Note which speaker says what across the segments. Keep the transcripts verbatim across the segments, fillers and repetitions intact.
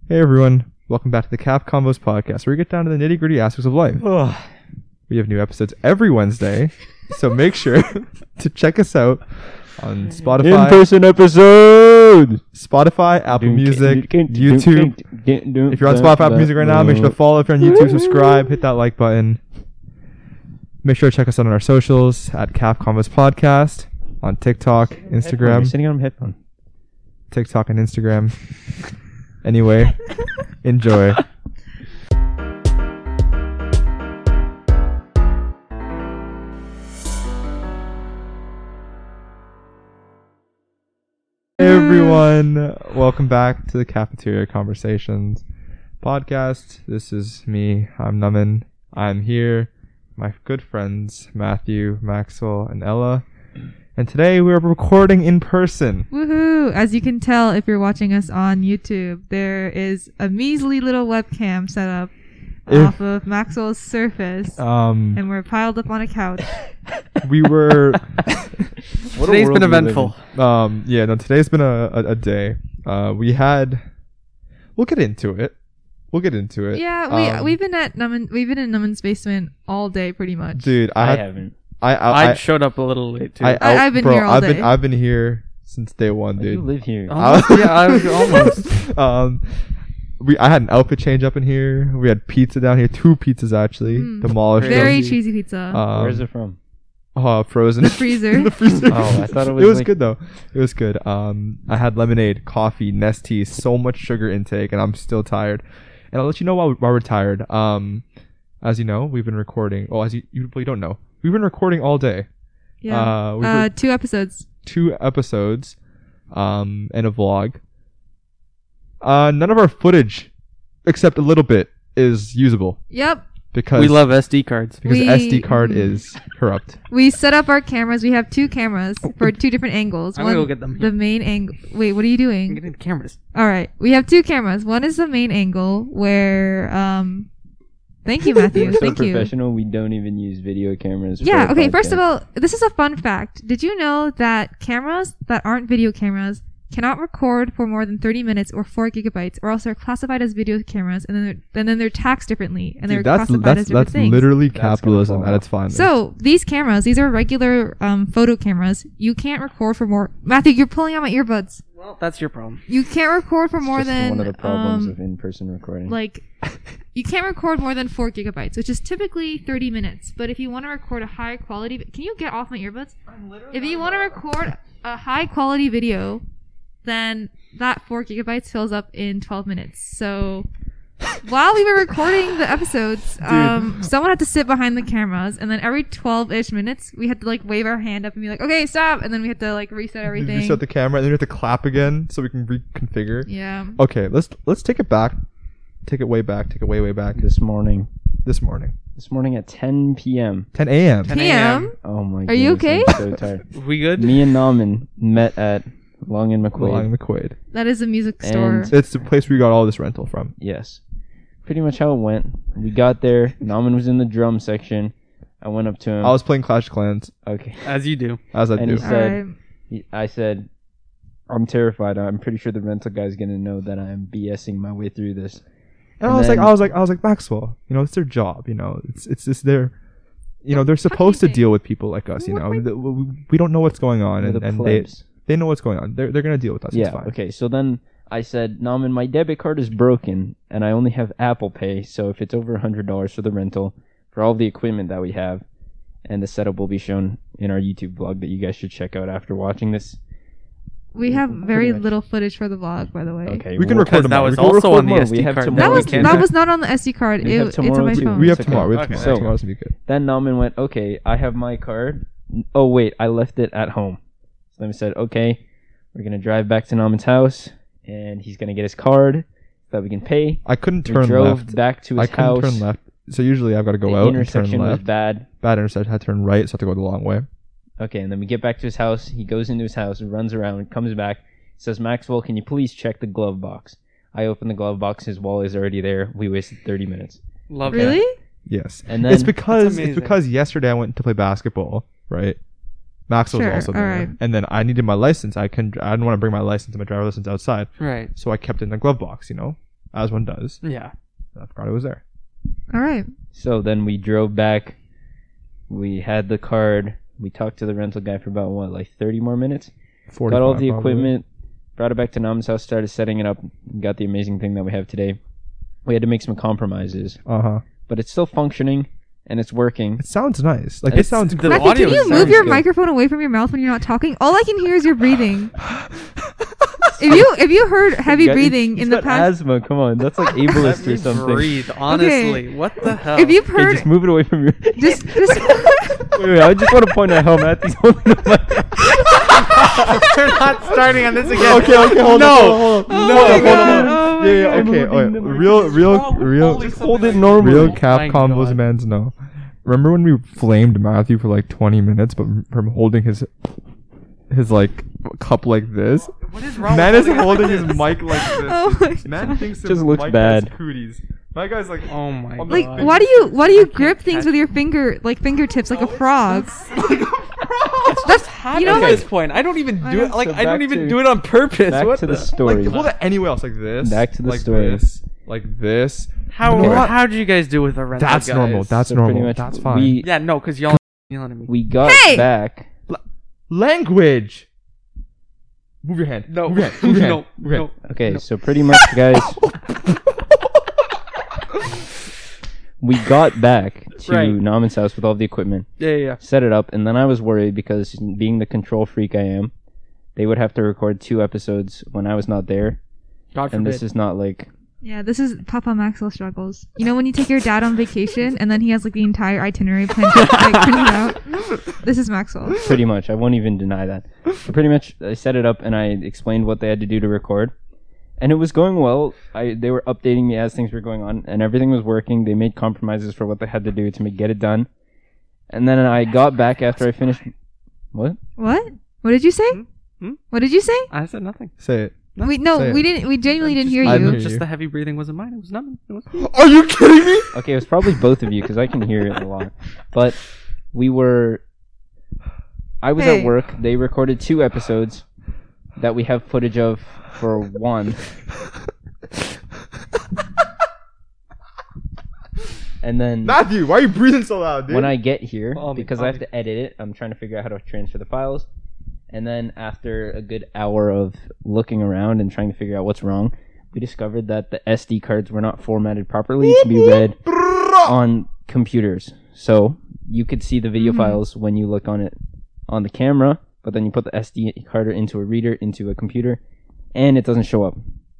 Speaker 1: Hey everyone, welcome back to the Cap Combos podcast, where we get down to the nitty gritty aspects of life. We have new episodes every Wednesday, so make sure to check us out on Spotify.
Speaker 2: In-person episode!
Speaker 1: Spotify, Apple Music, YouTube. If you're on Spotify, Apple Music right now, make sure to follow. If you're on YouTube, subscribe, hit that like button. Make sure to check us out on our socials at Cap Combos Podcast on TikTok, Instagram.
Speaker 2: You're sitting on a headphone.
Speaker 1: TikTok and Instagram. Anyway, enjoy. Hey everyone, welcome back to the Cafeteria Conversations podcast. This is me. I'm Naman. I'm here. My good friends Matthew, Maxwell, and Ella. And today we're recording in person.
Speaker 3: Woohoo! As you can tell if you're watching us on YouTube, there is a measly little webcam set up
Speaker 1: If-
Speaker 3: off of Maxwell's Surface,
Speaker 1: Um,
Speaker 3: and we're piled up on a couch.
Speaker 1: we were.
Speaker 4: Today's been eventful.
Speaker 1: Um, yeah, no, today's been a, a, a day. Uh, we had. We'll get into it. We'll get into it.
Speaker 3: Yeah, we
Speaker 1: Um,
Speaker 3: we've been at Numan, we've been in Numan's basement all day, pretty much.
Speaker 1: Dude, I,
Speaker 2: I
Speaker 1: had,
Speaker 2: haven't.
Speaker 1: I, I,
Speaker 4: I,
Speaker 1: I
Speaker 4: showed up a little late too.
Speaker 1: I,
Speaker 3: I-
Speaker 1: out-
Speaker 3: I've been
Speaker 1: bro,
Speaker 3: here all
Speaker 1: I've
Speaker 3: day.
Speaker 1: been I've been here since day one,
Speaker 2: You
Speaker 1: dude.
Speaker 2: live here.
Speaker 4: almost, yeah, I was almost.
Speaker 1: um, we I had an outfit change up in here. We had pizza down here, two pizzas actually,
Speaker 3: Mm.
Speaker 1: demolished.
Speaker 3: Very
Speaker 1: them.
Speaker 3: cheesy pizza.
Speaker 1: Um,
Speaker 2: Where's it from?
Speaker 1: Oh, frozen.
Speaker 3: The freezer.
Speaker 1: the freezer.
Speaker 2: Oh, I thought it was
Speaker 1: It was
Speaker 2: like-
Speaker 1: good though. It was good. Um, I had lemonade, coffee, Nestea, so much sugar intake, and I'm still tired. And I'll let you know why, why we're tired. Um, as you know, we've been recording. Oh, as you you probably don't know, we've been recording all day.
Speaker 3: yeah.
Speaker 1: Uh, we've
Speaker 3: Uh,
Speaker 1: re-
Speaker 3: two episodes.
Speaker 1: two episodes, um, and a vlog. Uh, none of our footage, except a little bit, is usable
Speaker 3: Yep.
Speaker 1: because
Speaker 4: We love S D cards.
Speaker 1: because
Speaker 3: We-
Speaker 1: S D card
Speaker 3: mm.
Speaker 1: is corrupt.
Speaker 3: We set up our cameras. We have two cameras for two different angles.
Speaker 4: I'm gonna go get them.
Speaker 3: The main angle. Wait, what are you
Speaker 4: I'm
Speaker 3: doing?
Speaker 4: getting the cameras.
Speaker 3: All right, we have two cameras. One is the main angle where um thank you, Matthew.
Speaker 2: We're so
Speaker 3: Thank you.
Speaker 2: professional, we don't even use video cameras.
Speaker 3: Yeah,
Speaker 2: for a
Speaker 3: okay, first of
Speaker 2: podcast.
Speaker 3: all, this is a fun fact. Did you know that cameras that aren't video cameras cannot record for more than thirty minutes or four gigabytes, or else they're classified as video cameras, and then they're, and then they're taxed differently, and they're
Speaker 1: Dude, that's
Speaker 3: classified
Speaker 1: that's
Speaker 3: as different
Speaker 1: that's
Speaker 3: things.
Speaker 1: literally
Speaker 2: That's gonna
Speaker 1: capitalism
Speaker 2: fall
Speaker 1: at
Speaker 2: off.
Speaker 1: its finest.
Speaker 3: So these cameras, these are regular um, photo cameras. You can't record for more. Matthew, you're pulling out my earbuds.
Speaker 4: Well, that's your problem.
Speaker 3: You can't record for
Speaker 2: It's
Speaker 3: more
Speaker 2: just
Speaker 3: than
Speaker 2: one of the problems
Speaker 3: um,
Speaker 2: of in-person recording.
Speaker 3: like you can't record more than four gigabytes, which is typically thirty minutes. But if you want to record a high quality, can you get off my earbuds? If you want to record a high quality video, then that four gigabytes fills up in twelve minutes. So while we were recording the episodes, um, someone had to sit behind the cameras, and then every twelve-ish minutes, we had to like wave our hand up and be like, "Okay, stop!" And then we had to like reset
Speaker 1: You
Speaker 3: everything.
Speaker 1: reset the camera, and then you have to clap again so we can reconfigure.
Speaker 3: Yeah.
Speaker 1: Okay, let's let's take it back. Take it way back. Take it way way back.
Speaker 2: this morning.
Speaker 1: This morning,
Speaker 2: This morning at ten p.m.
Speaker 1: ten a.m.
Speaker 4: ten
Speaker 3: P M.
Speaker 2: Oh my god.
Speaker 3: Are you okay?
Speaker 2: I'm so tired.
Speaker 4: We good?
Speaker 2: Me and Naman met at Long and McQuaid.
Speaker 1: Along McQuaid.
Speaker 3: That is a music store.
Speaker 2: And-
Speaker 1: It's the place we got all this rental from.
Speaker 2: Yes. Pretty much how it went. We got there. Naman was in the drum section. I went up to him.
Speaker 1: I was playing Clash of Clans
Speaker 2: okay.
Speaker 4: As you do.
Speaker 1: as I
Speaker 2: And
Speaker 1: do.
Speaker 2: he said-
Speaker 3: Alright.
Speaker 2: He- I said, I'm terrified. I'm pretty sure the rental guy's gonna know that I'm BSing my way through this.
Speaker 1: And I
Speaker 2: And
Speaker 1: was like,
Speaker 2: then-
Speaker 1: I was like, I was like, Maxwell, you know, it's their job, you know, it's it's just their, you know, they're
Speaker 3: What
Speaker 1: supposed to
Speaker 3: fucking
Speaker 1: deal with people like us, you
Speaker 3: What
Speaker 1: know,
Speaker 3: were-
Speaker 1: The- we we don't know what's going on,
Speaker 2: We're
Speaker 1: and,
Speaker 2: the
Speaker 1: and they
Speaker 2: plebs.
Speaker 1: they know what's going on. They're they're gonna deal with us.
Speaker 2: Yeah.
Speaker 1: It's fine.
Speaker 2: Okay. So then I said, Naman, my debit card is broken, and I only have Apple Pay. So if it's over a hundred dollars for the rental, for all the equipment that we have, and the setup will be shown in our YouTube vlog that you guys should check out after watching this.
Speaker 3: We have
Speaker 2: Pretty
Speaker 3: very
Speaker 2: much.
Speaker 3: little footage for the vlog, by the way.
Speaker 2: Okay.
Speaker 1: We can
Speaker 2: well,
Speaker 1: record
Speaker 4: Because that
Speaker 1: tomorrow.
Speaker 4: was
Speaker 1: We can
Speaker 4: also
Speaker 1: record
Speaker 4: on the
Speaker 2: more.
Speaker 4: S D
Speaker 2: We have
Speaker 4: card.
Speaker 2: tomorrow.
Speaker 3: That
Speaker 2: we
Speaker 3: was
Speaker 2: can't-
Speaker 3: that was not on the S D card.
Speaker 2: We
Speaker 3: It,
Speaker 2: have
Speaker 3: it's on
Speaker 2: tomorrow
Speaker 3: my
Speaker 2: too.
Speaker 3: phone.
Speaker 1: We have
Speaker 2: It's okay.
Speaker 1: tomorrow. We have
Speaker 4: Okay.
Speaker 1: tomorrow.
Speaker 2: So-
Speaker 1: Tomorrow's gonna be good.
Speaker 2: Then Naman went, okay, I have my card. Oh, wait, I left it at home. So then we said, okay, we're going to drive back to Naman's house, and he's going to get his card so that we can pay.
Speaker 1: I couldn't
Speaker 2: We
Speaker 1: turn
Speaker 2: drove
Speaker 1: left.
Speaker 2: back to
Speaker 1: I
Speaker 2: his
Speaker 1: couldn't
Speaker 2: house.
Speaker 1: turn left. So usually I've got to go
Speaker 2: the
Speaker 1: out and turn
Speaker 2: intersection was
Speaker 1: left.
Speaker 2: bad.
Speaker 1: Bad intersection. I had to turn right, so I have to go the long way.
Speaker 2: Okay, and then we get back to his house. He goes into his house, runs around, comes back, says, Maxwell, can you please check the glove box? I open the glove box. His wallet is already there. We wasted thirty minutes.
Speaker 4: Love
Speaker 3: Really?
Speaker 4: that.
Speaker 1: Yes.
Speaker 2: And then
Speaker 1: It's because
Speaker 4: That's
Speaker 1: it's
Speaker 4: amazing.
Speaker 1: because yesterday I went to play basketball, right? Max was
Speaker 3: Sure,
Speaker 1: also there,
Speaker 3: alright.
Speaker 1: and then I needed my license. I can I didn't want to bring my license and my driver's license outside,
Speaker 4: Right.
Speaker 1: so I kept it in the glove box. You know, as one does.
Speaker 4: Yeah.
Speaker 1: I forgot it was there.
Speaker 3: All right.
Speaker 2: So then we drove back. We had the card. We talked to the rental guy for about, what, like thirty more minutes? Got all the
Speaker 1: probably.
Speaker 2: equipment, brought it back to Nam's house, started setting it up, got the amazing thing that we have today. We had to make some compromises,
Speaker 1: Uh huh.
Speaker 2: but it's still funcking and it's working.
Speaker 1: It sounds nice. Like it
Speaker 2: It's-
Speaker 1: sounds.
Speaker 4: the
Speaker 1: Cool.
Speaker 3: Matthew,
Speaker 4: audio
Speaker 3: can you
Speaker 4: is-
Speaker 3: move
Speaker 2: sounds
Speaker 3: your
Speaker 2: good.
Speaker 3: microphone away from your mouth when you're not talking? All I can hear is your breathing. If you if you heard heavy
Speaker 2: He's got-
Speaker 3: breathing
Speaker 2: he's
Speaker 3: in the
Speaker 2: got
Speaker 3: past,
Speaker 2: asthma. Come on, that's like
Speaker 4: Let
Speaker 2: ableist
Speaker 4: me
Speaker 2: or something.
Speaker 4: breathe, honestly. What the hell?
Speaker 3: if you've
Speaker 2: Hey,
Speaker 3: heard,
Speaker 2: just move it away from your.
Speaker 3: just just
Speaker 2: wait, wait, I just want to point out how Matthew's holding the mic.
Speaker 4: We're not starting on this again.
Speaker 1: Okay, okay, hold
Speaker 4: no.
Speaker 1: on, hold on, hold on.
Speaker 4: No,
Speaker 1: Hold on,
Speaker 3: God.
Speaker 1: hold on.
Speaker 3: Oh
Speaker 1: Yeah, yeah,
Speaker 3: my
Speaker 1: okay.
Speaker 2: God.
Speaker 1: Oh, yeah. Real, real, real,
Speaker 4: Just
Speaker 2: hold it normally.
Speaker 1: real
Speaker 4: Oh my
Speaker 1: Capcom
Speaker 4: God.
Speaker 1: man's know. Remember when we flamed Matthew for like twenty minutes, but from holding his, his like cup like this?
Speaker 4: What is wrong
Speaker 1: Man
Speaker 4: with
Speaker 1: is
Speaker 4: holding it
Speaker 1: holding
Speaker 4: like
Speaker 1: his
Speaker 4: this?
Speaker 1: mic like this.
Speaker 3: Oh my
Speaker 1: Man
Speaker 3: God.
Speaker 1: thinks
Speaker 2: Just
Speaker 1: his
Speaker 2: looks
Speaker 1: mic
Speaker 2: bad.
Speaker 1: has cooties. My guy's like,
Speaker 4: Oh my
Speaker 1: on
Speaker 4: god.
Speaker 1: the
Speaker 3: like, why do you why do you
Speaker 4: I can't
Speaker 3: grip things
Speaker 4: catch-
Speaker 3: with your finger like fingertips like a frog?
Speaker 4: It's
Speaker 3: That's
Speaker 4: happening
Speaker 3: you know
Speaker 4: at
Speaker 3: like
Speaker 4: this point. I don't even
Speaker 3: I
Speaker 4: do it.
Speaker 3: know.
Speaker 4: Like
Speaker 2: So
Speaker 4: I don't
Speaker 2: back
Speaker 4: even
Speaker 2: to-
Speaker 4: do it on purpose.
Speaker 2: Back
Speaker 4: what
Speaker 2: to the
Speaker 4: the?
Speaker 2: story.
Speaker 1: like hold it anywhere else like this.
Speaker 2: Back to the
Speaker 1: like
Speaker 2: story.
Speaker 1: This, like this.
Speaker 4: How
Speaker 1: You know what?
Speaker 4: how did you guys do with the rental?
Speaker 1: That's
Speaker 4: guys?
Speaker 1: normal. That's
Speaker 2: So pretty
Speaker 1: normal.
Speaker 2: much
Speaker 1: That's fine.
Speaker 2: We
Speaker 4: yeah. No, because y'all yelling at me.
Speaker 2: we got
Speaker 3: Hey!
Speaker 2: back.
Speaker 1: Language. Move your hand.
Speaker 4: No,
Speaker 1: Move your hand. Move your
Speaker 4: no,
Speaker 1: hand. Move your
Speaker 4: no.
Speaker 1: hand.
Speaker 2: Okay, so pretty much, guys, we got back to
Speaker 4: Right.
Speaker 2: Naman's house with all the equipment,
Speaker 4: Yeah, yeah, yeah.
Speaker 2: set it up, and then I was worried because being the control freak I am, they would have to record two episodes when I was not there,
Speaker 4: God
Speaker 2: and
Speaker 4: forbid.
Speaker 2: this is not like
Speaker 3: yeah, this is Papa Maxwell struggles. You know when you take your dad on vacation and then he has like the entire itinerary planned like, printed out. This is Maxwell.
Speaker 2: pretty much. I won't even deny that. But pretty much, I set it up and I explained what they had to do to record, and it was going well. I they were updating me as things were going on, and everything was working. They made compromises for what they had to do to make, get it done, and then I got back after I finished. What?
Speaker 3: What? What did you say?
Speaker 4: Hmm? Hmm?
Speaker 3: What did you say?
Speaker 4: I said nothing.
Speaker 1: Say it.
Speaker 3: We no,
Speaker 1: Say
Speaker 3: we
Speaker 1: it.
Speaker 3: didn't. We genuinely didn't hear
Speaker 1: I
Speaker 3: you.
Speaker 1: didn't hear
Speaker 4: Just
Speaker 1: you.
Speaker 4: the heavy breathing wasn't mine. It was nothing. It was
Speaker 1: Are you kidding me?
Speaker 2: Okay, it was probably both of you because I can hear it a lot. But we were. I was
Speaker 3: Hey.
Speaker 2: at work. They recorded two episodes that we have footage of for one. And then
Speaker 1: Matthew, why are you breathing so loud, dude?
Speaker 2: when I get here,
Speaker 4: Follow me,
Speaker 2: because I
Speaker 4: follow
Speaker 2: have
Speaker 4: me.
Speaker 2: to edit it, I'm trying to figure out how to transfer the files. And then after a good hour of looking around and trying to figure out what's wrong, we discovered that the S D cards were not formatted properly to be read on computers. So you could see the video
Speaker 3: Mhm.
Speaker 2: files when you look on it on the camera, but then you put the S D card into a reader into a computer, and it doesn't show up.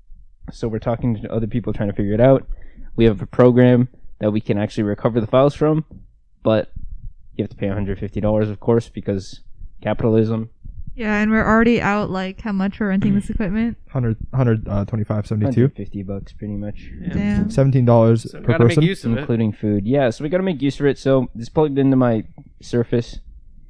Speaker 2: So we're talking to other people trying to figure it out. We have a program that we can actually recover the files from, but you have to pay one hundred fifty dollars, of course, because capitalism.
Speaker 3: Yeah, and we're already out like how much we're renting this equipment.
Speaker 1: one hundred, uh, twenty-five,
Speaker 2: one
Speaker 1: seventy-two.
Speaker 2: hundred fifty bucks, pretty much,
Speaker 4: Yeah.
Speaker 3: Damn.
Speaker 1: seventeen dollars
Speaker 4: So we
Speaker 1: per
Speaker 4: gotta
Speaker 1: person.
Speaker 4: make use of it.
Speaker 2: including food. Yeah, so we gotta make use of it. So it's plugged into my Surface,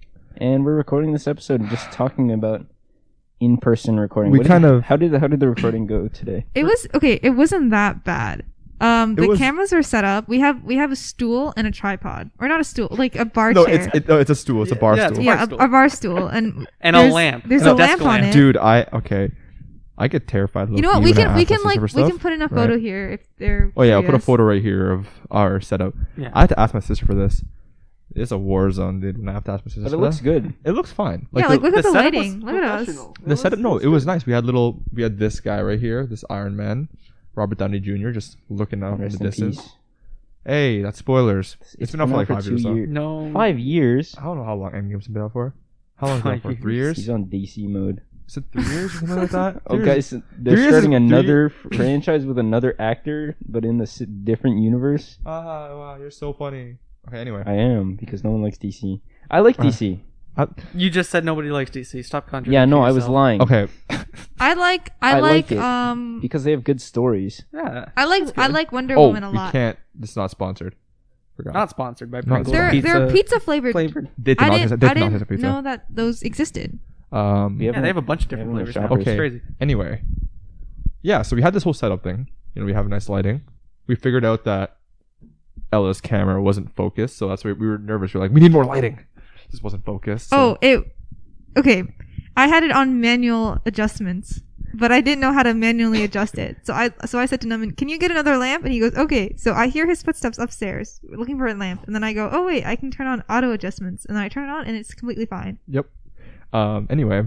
Speaker 2: and we're recording this episode and just talking about in-person recording.
Speaker 1: We
Speaker 2: What did-
Speaker 1: kind of-
Speaker 2: how did the, how did the recording go today?
Speaker 3: It was okay. It wasn't that bad. Um,
Speaker 1: It
Speaker 3: the
Speaker 1: was-
Speaker 3: cameras are set up. We have we have a stool and a tripod, or not a stool, like a bar
Speaker 1: No,
Speaker 3: chair.
Speaker 1: it's it, no, it's a stool. It's a
Speaker 4: Yeah,
Speaker 1: bar
Speaker 4: yeah, it's
Speaker 1: stool.
Speaker 3: yeah,
Speaker 4: bar
Speaker 3: a,
Speaker 4: stool.
Speaker 3: a bar stool, and
Speaker 4: And a
Speaker 3: there's-
Speaker 4: lamp.
Speaker 3: There's
Speaker 4: No,
Speaker 3: a
Speaker 4: desk
Speaker 3: lamp on
Speaker 4: lamp.
Speaker 3: it.
Speaker 1: Dude, I okay. I get terrified.
Speaker 3: You know what?
Speaker 1: low-key
Speaker 3: We
Speaker 1: when
Speaker 3: can
Speaker 1: I
Speaker 3: we
Speaker 1: ask my
Speaker 3: can like
Speaker 1: sister
Speaker 3: we
Speaker 1: for
Speaker 3: can
Speaker 1: stuff.
Speaker 3: put in a
Speaker 1: Right.
Speaker 3: photo here if they're.
Speaker 1: Oh yeah, I'll put a
Speaker 3: curious.
Speaker 1: photo right here of our setup.
Speaker 4: Yeah.
Speaker 1: I had to ask my sister for this. It's a war zone, dude. When I have to ask my sister.
Speaker 2: But
Speaker 1: for
Speaker 2: it looks
Speaker 1: that.
Speaker 2: good.
Speaker 1: It looks fine.
Speaker 3: Yeah, like
Speaker 1: the,
Speaker 3: look at the,
Speaker 4: setup was
Speaker 3: lighting. Look at us.
Speaker 4: professional.
Speaker 1: the setup. No, it was nice. We had little. We had this guy right here, this Iron Man, Robert Downey Junior, just looking out in the
Speaker 2: Rest in
Speaker 1: distance.
Speaker 2: peace.
Speaker 1: Hey, that's spoilers. it's been out for like five
Speaker 2: two
Speaker 1: years. though.
Speaker 2: years.
Speaker 4: No.
Speaker 2: Five years.
Speaker 1: I don't know how long Endgame's been out for. How long has it been out
Speaker 4: Five
Speaker 1: for? Three years?
Speaker 2: He's on D C mode.
Speaker 1: Is it three years or something like that?
Speaker 2: Oh,
Speaker 1: Three
Speaker 2: guys,
Speaker 1: years-
Speaker 2: they're
Speaker 1: three years
Speaker 2: starting
Speaker 1: is- three-
Speaker 2: another franchise with another actor, but in a s- different universe.
Speaker 1: Ah, wow, you're so funny. Okay, anyway.
Speaker 2: I am because no one likes D C. I like
Speaker 1: Uh,
Speaker 2: D C.
Speaker 4: You just said nobody likes D C. Stop contradicting
Speaker 2: Yeah, no, I was
Speaker 4: yourself.
Speaker 2: lying.
Speaker 1: Okay.
Speaker 3: I like I,
Speaker 2: I like
Speaker 3: like,
Speaker 2: it.
Speaker 3: um
Speaker 2: Because they have good stories.
Speaker 4: Yeah.
Speaker 3: I like
Speaker 4: That's
Speaker 3: I
Speaker 4: good.
Speaker 3: like Wonder
Speaker 1: Oh,
Speaker 3: Woman a
Speaker 1: we
Speaker 3: lot.
Speaker 1: can't. It's not sponsored. Forgot.
Speaker 4: Not sponsored by
Speaker 1: Not
Speaker 4: Pringles.
Speaker 3: They're
Speaker 1: sponsored.
Speaker 3: they're pizza flavored.
Speaker 4: flavored.
Speaker 1: They did
Speaker 3: I
Speaker 1: not
Speaker 3: didn't,
Speaker 1: say- they
Speaker 3: I
Speaker 1: did not say
Speaker 3: didn't
Speaker 1: pizza.
Speaker 3: know that those existed.
Speaker 1: Um.
Speaker 2: We
Speaker 4: Yeah, they have a bunch of
Speaker 2: we
Speaker 4: different
Speaker 2: haven't
Speaker 4: flavors.
Speaker 2: went
Speaker 4: now.
Speaker 2: shoppers.
Speaker 4: It's
Speaker 1: Okay.
Speaker 4: crazy.
Speaker 1: Anyway. Yeah, so we had this whole setup thing. You know, we have nice lighting. We figured out that Ella's camera wasn't focused, so that's why we were nervous. We were like, we need more lighting. This wasn't focused. so-
Speaker 3: Oh, it okay. I had it on manual adjustments. but I didn't know how to manually adjust it. So I so I said to Naman, "Can you get another lamp?" And he goes, "Okay." So I hear his footsteps upstairs, looking for a lamp, and then I go, "Oh wait, I can turn on auto adjustments," and then I turn it on, and it's completely fine.
Speaker 1: Yep. Um. Anyway,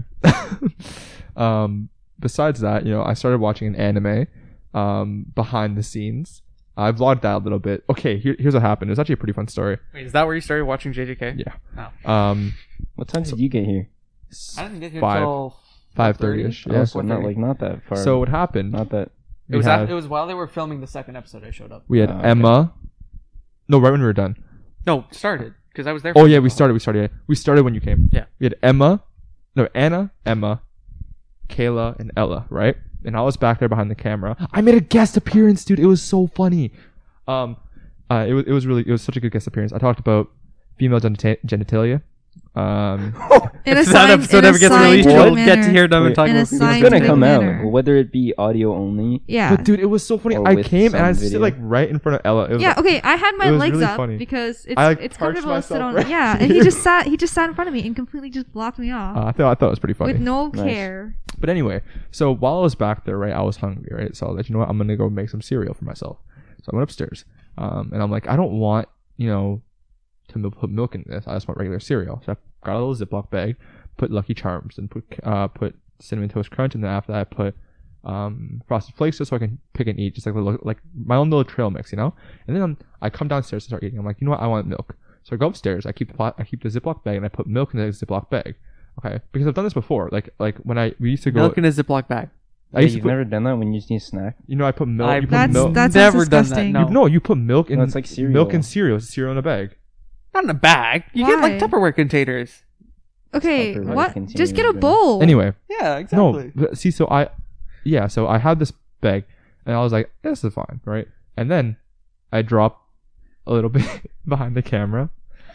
Speaker 1: um. Besides that, you know, I started watching an anime, um, behind the scenes. I vlogged that a little bit. Okay, here, here's what happened. It was actually a pretty fun story.
Speaker 4: Wait, is that where you started watching J J K?
Speaker 1: Yeah.
Speaker 4: Oh.
Speaker 1: Um.
Speaker 2: What time did you get here?
Speaker 4: I didn't get here
Speaker 1: Five.
Speaker 4: until
Speaker 1: Five thirty ish.
Speaker 2: Oh,
Speaker 1: Yeah.
Speaker 2: so not like not that far.
Speaker 1: So what happened?
Speaker 2: not that.
Speaker 1: We
Speaker 4: It was
Speaker 1: had,
Speaker 4: at, it was while they were filming the second episode. I showed up.
Speaker 1: we had
Speaker 2: Oh, okay.
Speaker 1: Emma. No, right when we were done.
Speaker 4: No, started because I was there.
Speaker 1: Oh
Speaker 4: for
Speaker 1: yeah,
Speaker 4: the
Speaker 1: we
Speaker 4: whole-
Speaker 1: started. We started. Yeah. We started when you came.
Speaker 4: Yeah.
Speaker 1: We had Emma, no Anna, Emma, Kayla, and Ella, right? And I was back there behind the camera. I made a guest appearance, dude. It was so funny. Um, uh, it was it was really it was such a good guest appearance. I talked about female genita- genitalia. Um,
Speaker 3: In a
Speaker 4: If that
Speaker 3: sign-
Speaker 4: episode
Speaker 3: in a
Speaker 4: ever gets released,
Speaker 3: scientific
Speaker 4: you'll get to
Speaker 3: manner.
Speaker 4: hear them
Speaker 2: Wait,
Speaker 4: talk
Speaker 3: in a
Speaker 4: about
Speaker 2: It's
Speaker 4: female
Speaker 3: scientific
Speaker 2: gonna
Speaker 4: genitalia.
Speaker 2: come
Speaker 3: manner.
Speaker 2: out, whether it be audio only.
Speaker 3: Yeah.
Speaker 1: but dude, it was so funny.
Speaker 2: Or
Speaker 1: I
Speaker 2: with
Speaker 1: came and I
Speaker 2: some
Speaker 1: sit
Speaker 2: video.
Speaker 1: like right in front of Ella. It was
Speaker 3: Yeah,
Speaker 1: like-
Speaker 3: okay. I had my
Speaker 1: it was
Speaker 3: legs
Speaker 1: really
Speaker 3: up
Speaker 1: funny.
Speaker 3: because it's
Speaker 1: I, like,
Speaker 3: it's
Speaker 1: perched
Speaker 3: comfortable to sit
Speaker 1: myself
Speaker 3: on.
Speaker 1: right-
Speaker 3: Yeah, and he just sat he just sat in front of me and completely just blocked me off
Speaker 1: uh, I thought I thought it was pretty funny.
Speaker 3: with no
Speaker 2: Nice.
Speaker 3: care.
Speaker 1: But anyway, so while I was back there, right, I was hungry, right? So I was like, you know what, I'm gonna go make some cereal for myself. So I went upstairs, um, and I'm like, I don't want, you know, to mil- put milk in this. I just want regular cereal. So I got a little Ziploc bag, put Lucky Charms, and put uh put Cinnamon Toast Crunch, and then after that I put um Frosted Flakes just so I can pick and eat, just like a little, like my own little trail mix, you know. And then I'm, I come downstairs to start eating. I'm like, you know what, I want milk. So I go upstairs. I keep the pot, I keep the Ziploc bag, and I put milk in the Ziploc bag. Okay, because I've done this before. Like like when I we used to go.
Speaker 4: Milk in a Ziploc bag.
Speaker 1: I
Speaker 2: Wait,
Speaker 1: used to
Speaker 2: you've
Speaker 1: put,
Speaker 2: never done that when you just need a snack?
Speaker 1: you know, I put milk.
Speaker 4: I've
Speaker 1: You put
Speaker 3: That's
Speaker 1: milk.
Speaker 3: that's
Speaker 4: Never done that,
Speaker 3: disgusting.
Speaker 4: no.
Speaker 1: You, no, you put milk in.
Speaker 2: No, it's like cereal.
Speaker 1: Milk and cereal. It's cereal in a bag.
Speaker 4: Not in a bag. You get like
Speaker 3: Why?
Speaker 4: Tupperware containers.
Speaker 3: Okay,
Speaker 2: Tupperware
Speaker 3: what?
Speaker 2: containers,
Speaker 3: Just get a
Speaker 2: yeah.
Speaker 3: bowl.
Speaker 1: Anyway,
Speaker 4: Yeah,
Speaker 1: no.
Speaker 4: exactly.
Speaker 1: but See, so I, yeah, so I had this bag, and I was like, this is fine, right? And then I drop a little bit behind the camera.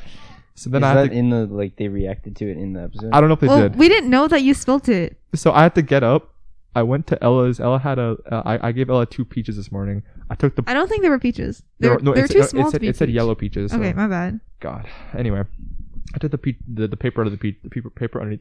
Speaker 1: So then
Speaker 2: Is
Speaker 1: I
Speaker 2: that
Speaker 1: had to.
Speaker 2: in the like they reacted to it in the episode?
Speaker 1: I don't know if they
Speaker 3: Well,
Speaker 1: did.
Speaker 3: we didn't know that you spilt it.
Speaker 1: So I had to get up. I went to Ella's. Ella had a. Uh, I, I gave Ella two peaches this morning. I took the.
Speaker 3: I don't think they were peaches.
Speaker 1: There
Speaker 3: They're,
Speaker 1: were- no,
Speaker 3: they're
Speaker 1: it,
Speaker 3: too
Speaker 1: said-
Speaker 3: small
Speaker 1: it said,
Speaker 3: to be
Speaker 1: it said
Speaker 3: peach.
Speaker 1: yellow peaches. So.
Speaker 3: Okay, my bad.
Speaker 1: God. Anyway, I took the pe- the, the paper out of the pe- the paper paper underneath.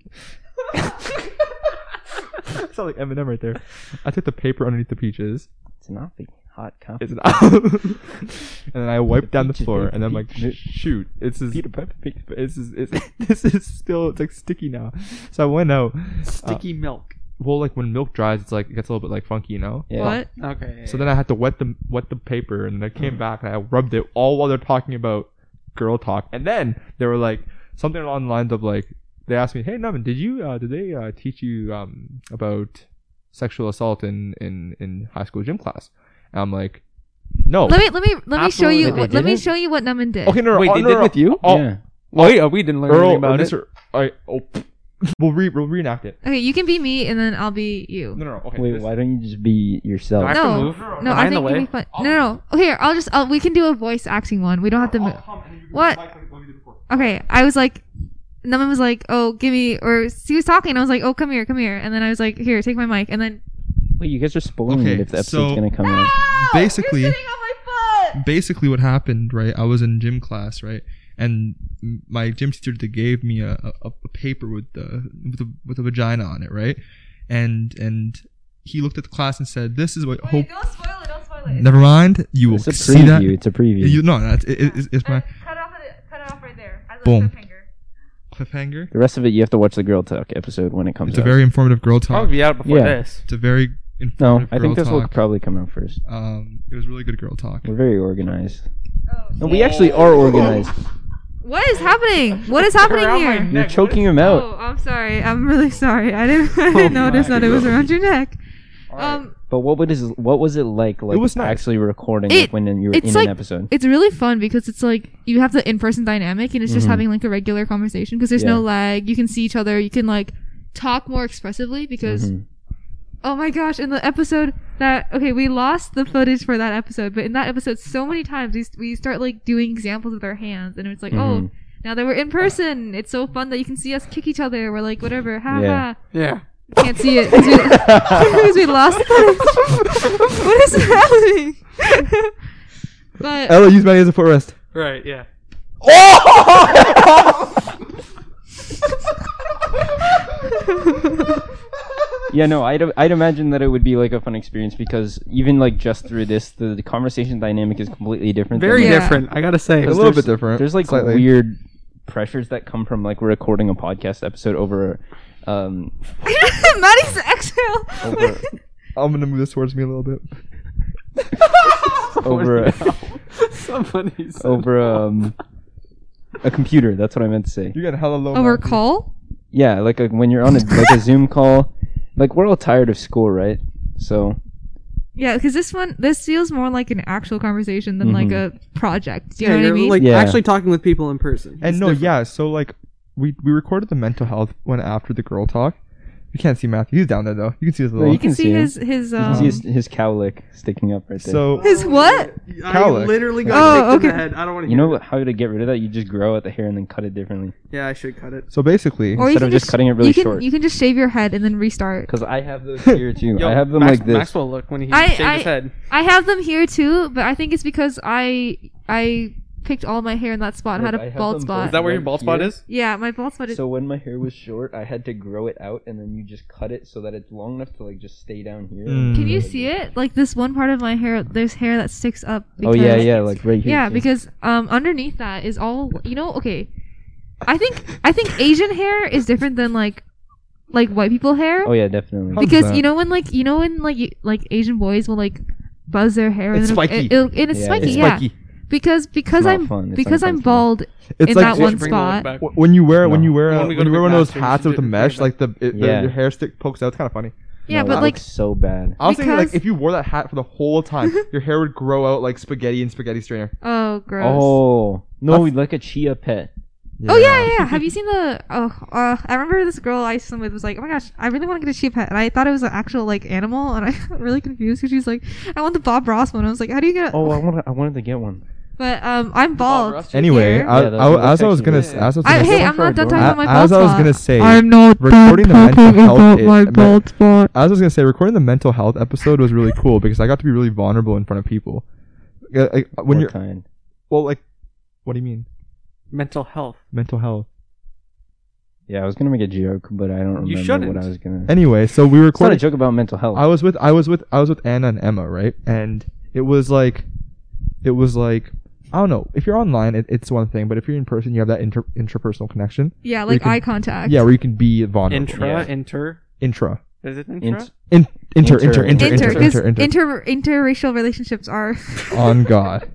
Speaker 1: I sound like Eminem right there. I took the paper underneath the peaches.
Speaker 2: It's not the hot coffee.
Speaker 1: It's and then I wiped down the
Speaker 2: peaches,
Speaker 1: floor,
Speaker 2: baby,
Speaker 1: and I'm like,
Speaker 2: peaches.
Speaker 1: shoot, it's is
Speaker 2: Peter Pepper Pig.
Speaker 1: this is it's, this is still it's like sticky now. So I went out.
Speaker 4: Sticky milk.
Speaker 1: Well, like when milk dries, it's like it gets a little bit like funky, you know.
Speaker 2: Yeah.
Speaker 3: What?
Speaker 4: Okay.
Speaker 1: So then I had to wet the wet the paper, and then I came back and I rubbed it all while they're talking about girl talk. And then they were like something along the lines of like they asked me, "Hey, Naman, did you uh, did they uh, teach you um, about sexual assault in, in, in high school gym class?" And I'm like, "No."
Speaker 3: Let me let me let me show
Speaker 4: Absolutely
Speaker 3: you.
Speaker 2: they
Speaker 3: What, let me
Speaker 2: didn't?
Speaker 3: show you what Naman did.
Speaker 1: Okay, no, no,
Speaker 4: Wait,
Speaker 1: oh,
Speaker 4: they
Speaker 1: no,
Speaker 4: did
Speaker 1: no,
Speaker 4: with you?
Speaker 1: Oh,
Speaker 2: Yeah.
Speaker 4: Wait, oh, we didn't learn
Speaker 1: Earl
Speaker 4: anything
Speaker 1: or
Speaker 4: about it.
Speaker 1: Mister I, oh, we'll re we'll reenact it.
Speaker 3: Okay, you can be me and then I'll be you.
Speaker 1: No, no, no. Okay.
Speaker 2: Wait,
Speaker 1: this-
Speaker 2: why don't you just be yourself?
Speaker 4: Do I have to
Speaker 3: No,
Speaker 4: move?
Speaker 3: no,
Speaker 4: Am
Speaker 3: I
Speaker 4: in the
Speaker 3: think it'd
Speaker 4: way?
Speaker 3: be fun. No, no, no. Okay, here, I'll just. I'll, we can do a voice acting one. We don't have to move. What? Okay, I was like, Naman was like, "Oh, give me," or he was talking. And I was like, "Oh, come here, come here," and then I was like, "Here, take my mic," and then
Speaker 2: Wait, you guys are spoiling
Speaker 1: Okay,
Speaker 2: it if the episode's
Speaker 1: so-
Speaker 2: gonna come out.
Speaker 3: Ow!
Speaker 1: Basically-
Speaker 3: you're sitting on my foot.
Speaker 1: basically what happened, right? I was in gym class, right? And m- my gym teacher they gave me a, a, a paper with the with a with a vagina on it, right? And and he looked at the class and said, "This is what
Speaker 3: Wait,
Speaker 1: hope."
Speaker 3: don't spoil it. Don't spoil it.
Speaker 1: Never mind. You will
Speaker 2: It's a
Speaker 1: see
Speaker 2: preview.
Speaker 1: that.
Speaker 2: It's a preview.
Speaker 1: You no, no, it's, it, it's, it's my
Speaker 3: Uh, cut off it. Cut it off right there. As a
Speaker 1: Boom.
Speaker 3: cliffhanger.
Speaker 1: cliffhanger.
Speaker 2: the rest of it, you have to watch the Girl Talk episode when it comes
Speaker 1: It's a
Speaker 2: out.
Speaker 1: very informative girl talk.
Speaker 4: Probably be out before
Speaker 2: Yeah.
Speaker 4: this.
Speaker 1: It's a very
Speaker 2: no,
Speaker 1: informative
Speaker 2: I
Speaker 1: girl
Speaker 2: think this will
Speaker 1: talk.
Speaker 2: probably come out first.
Speaker 1: Um, it was really good girl talk.
Speaker 2: We're very organized.
Speaker 3: Oh,
Speaker 2: No, we actually are organized.
Speaker 3: what is happening? What is happening
Speaker 4: Around my
Speaker 3: here?
Speaker 4: neck.
Speaker 2: You're
Speaker 4: What
Speaker 2: choking
Speaker 4: is-
Speaker 2: him out.
Speaker 3: Oh, I'm sorry. I'm really sorry. I didn't. I
Speaker 4: Oh
Speaker 3: didn't notice
Speaker 4: my
Speaker 3: that it was
Speaker 4: God.
Speaker 3: around your neck.
Speaker 4: Alright.
Speaker 3: Um,
Speaker 2: But what would is what was it like? Like
Speaker 1: was nice.
Speaker 2: actually recording
Speaker 3: It-
Speaker 2: it when you were
Speaker 3: it's
Speaker 2: in
Speaker 3: like-
Speaker 2: an episode.
Speaker 3: it's really fun because it's like you have the in-person dynamic and it's just
Speaker 2: Mhm.
Speaker 3: having like a regular conversation because there's
Speaker 2: Yeah.
Speaker 3: no lag. You can see each other. You can like talk more expressively because
Speaker 2: Mhm.
Speaker 3: oh my gosh, in the episode that okay, we lost the footage for that episode, but in that episode, so many times we we start like doing examples with our hands, and it's like oh,
Speaker 2: Mhm.
Speaker 3: now that we're in person, it's so fun that you can see us kick each other. We're like whatever, ha
Speaker 2: Yeah.
Speaker 3: ha.
Speaker 4: Yeah.
Speaker 3: Can't see it because we, 'cause we lost footage. What is happening? But
Speaker 1: Ella, use my as a footrest.
Speaker 4: Right, yeah.
Speaker 2: Yeah, no, I'd I'd imagine that it would be like a fun experience because even like just through this, the, the conversation dynamic is completely different.
Speaker 4: Very
Speaker 2: than,
Speaker 3: Yeah.
Speaker 4: different. I gotta say.
Speaker 1: a
Speaker 2: Because
Speaker 1: little
Speaker 2: there's-
Speaker 1: bit different.
Speaker 2: There's like
Speaker 1: slightly.
Speaker 2: weird pressures that come from like recording a podcast episode over, um,
Speaker 3: Maddie's exhale.
Speaker 2: over
Speaker 1: I'm gonna move this towards me a little bit.
Speaker 2: over a,
Speaker 4: Somebody said
Speaker 2: over um a computer. That's what I meant to say.
Speaker 1: You're getting hella low.
Speaker 3: Over
Speaker 1: Matthew.
Speaker 3: call?
Speaker 2: Yeah, like a, when you're on a like a Zoom call, like we're all tired of school, right? So
Speaker 3: Yeah, because this one, this feels more like an actual conversation than like a project. Do you
Speaker 4: yeah,
Speaker 3: know what
Speaker 4: you're
Speaker 3: I mean?
Speaker 4: like
Speaker 2: Yeah.
Speaker 4: actually talking with people in person.
Speaker 1: And
Speaker 4: It's
Speaker 1: no,
Speaker 4: different.
Speaker 1: yeah. So like, we we recorded the mental health one after the girl talk. You can't see Matthew. He's down there though. You can see his
Speaker 2: No,
Speaker 1: little.
Speaker 2: you
Speaker 3: you can
Speaker 2: can
Speaker 3: see
Speaker 2: see him.
Speaker 3: his his
Speaker 2: you can
Speaker 3: um.
Speaker 2: see his, his cowlick sticking up right there.
Speaker 1: So
Speaker 3: His what?
Speaker 4: I
Speaker 1: Cowlick.
Speaker 4: literally got
Speaker 3: Oh,
Speaker 4: kicked in
Speaker 3: okay.
Speaker 4: the head. I don't want to.
Speaker 2: you know how to get rid of that? You just grow out the hair and then cut it differently.
Speaker 4: Yeah, I should cut it.
Speaker 1: so basically,
Speaker 3: Or you
Speaker 2: Instead
Speaker 3: can
Speaker 2: of just cutting it really
Speaker 3: you can,
Speaker 2: short.
Speaker 3: You can just shave your head and then restart.
Speaker 2: Because I have those here too.
Speaker 4: Yo,
Speaker 2: I have them
Speaker 4: Max,
Speaker 2: like this.
Speaker 4: Maxwell look when he
Speaker 3: I-
Speaker 4: shaved
Speaker 3: I-
Speaker 4: his head.
Speaker 3: I have them here too, but I think it's because I I picked all my hair in that spot and had
Speaker 2: Like, I
Speaker 3: a
Speaker 2: have
Speaker 3: bald
Speaker 2: them
Speaker 3: spot.
Speaker 4: Is that where your
Speaker 2: right
Speaker 4: bald spot
Speaker 2: here.
Speaker 4: is?
Speaker 3: Yeah, my bald spot is.
Speaker 2: So when my hair was short, I had to grow it out, and then you just cut it so that it's long enough to like just stay down here.
Speaker 1: Mm.
Speaker 3: Can you see it? Like this one part of my hair, there's hair that sticks up.
Speaker 2: Oh yeah,
Speaker 3: because-
Speaker 2: yeah, like right here.
Speaker 3: Yeah,
Speaker 2: too.
Speaker 3: because um underneath that is all you know. Okay, I think I think Asian hair is different than like like white people hair
Speaker 2: Oh yeah, definitely.
Speaker 1: How-
Speaker 3: because
Speaker 1: that?
Speaker 3: you know when like you know when like you, like Asian boys will like buzz their hair
Speaker 1: It's
Speaker 3: and it'll-
Speaker 1: spiky.
Speaker 3: It, it'll, and it's
Speaker 2: Yeah,
Speaker 3: spiky,
Speaker 1: it's
Speaker 3: yeah.
Speaker 1: spiky.
Speaker 3: Because because
Speaker 2: not
Speaker 3: I'm
Speaker 2: fun, it's
Speaker 3: because I'm
Speaker 2: uncomfortable.
Speaker 3: bald
Speaker 1: It's
Speaker 3: in
Speaker 1: like
Speaker 3: that
Speaker 4: We
Speaker 3: one
Speaker 4: should bring the look
Speaker 3: spot.
Speaker 4: back.
Speaker 1: w- when you wear when
Speaker 2: No.
Speaker 1: you wear
Speaker 4: When
Speaker 1: uh,
Speaker 4: we go
Speaker 1: when
Speaker 4: to
Speaker 1: you wear one of those
Speaker 4: McMaster, we
Speaker 1: hats
Speaker 4: should
Speaker 1: with the
Speaker 4: do-
Speaker 1: mesh,
Speaker 4: bring
Speaker 1: like the, it, the
Speaker 2: Yeah.
Speaker 1: your hair stick pokes out. It's kind of funny.
Speaker 3: Yeah,
Speaker 2: No,
Speaker 3: but
Speaker 2: that
Speaker 3: like
Speaker 2: looks so bad.
Speaker 1: I was thinking like
Speaker 3: Because-
Speaker 1: if you wore that hat for the whole time, your hair would grow out like spaghetti and spaghetti strainer.
Speaker 3: oh gross.
Speaker 2: Oh no,
Speaker 1: That's-
Speaker 2: like a chia pet.
Speaker 3: Oh yeah, yeah, yeah. Have you seen the? Oh, uh, I remember this girl I swam with was like, "Oh my gosh, I really want to get a sheep pet," and I thought it was an actual like animal, and I got really confused because she's like, "I want the Bob Ross one." I was like, "How do you get?"
Speaker 2: Oh, I wanted, I wanted to get one.
Speaker 3: But um, I'm bald.
Speaker 1: Anyway,
Speaker 3: here.
Speaker 1: I,
Speaker 2: Yeah, that
Speaker 1: I,
Speaker 2: looks
Speaker 1: as I was
Speaker 2: actually
Speaker 1: gonna,
Speaker 2: good.
Speaker 1: s- as I was
Speaker 3: I,
Speaker 1: gonna,
Speaker 2: get
Speaker 3: hey,
Speaker 2: one
Speaker 3: I'm
Speaker 2: for our
Speaker 3: not done
Speaker 2: dorm.
Speaker 3: talking
Speaker 1: a-
Speaker 3: about my bald
Speaker 1: as I was
Speaker 3: spot.
Speaker 1: gonna say,
Speaker 3: I'm not
Speaker 1: recording the
Speaker 3: done
Speaker 1: mental
Speaker 3: talking
Speaker 1: health
Speaker 3: about
Speaker 1: i-
Speaker 3: my
Speaker 1: me-
Speaker 3: bald spot.
Speaker 1: as I was gonna say, recording the mental health episode was really cool because I got to be really vulnerable in front of people. Uh, like, when
Speaker 2: What
Speaker 1: you're,
Speaker 2: kind?
Speaker 1: well, like, what do you mean?
Speaker 4: Mental health.
Speaker 1: Mental health.
Speaker 2: Yeah, I was gonna make a joke, but I don't remember
Speaker 4: You
Speaker 2: what
Speaker 4: shouldn't.
Speaker 2: I was gonna.
Speaker 1: Anyway, so we
Speaker 2: It's not a
Speaker 1: recorded.
Speaker 2: joke about mental health.
Speaker 1: I was with I was with I was with Anna and Emma, right? And it was like, it was like, I don't know. If you're online, it, it's one thing, but if you're in person, you have that inter, interpersonal connection.
Speaker 3: Yeah,
Speaker 1: Where you
Speaker 3: like
Speaker 1: can-
Speaker 3: eye contact.
Speaker 1: Yeah, where you can be vulnerable.
Speaker 4: Intra,
Speaker 2: Yeah.
Speaker 4: inter.
Speaker 1: Intra.
Speaker 4: Is it intra?
Speaker 2: Int-
Speaker 1: In, inter,
Speaker 2: Inter.
Speaker 1: inter, inter,
Speaker 3: Inter,
Speaker 1: inter,
Speaker 3: because
Speaker 1: inter, inter.
Speaker 3: inter interracial relationships are.
Speaker 1: On God.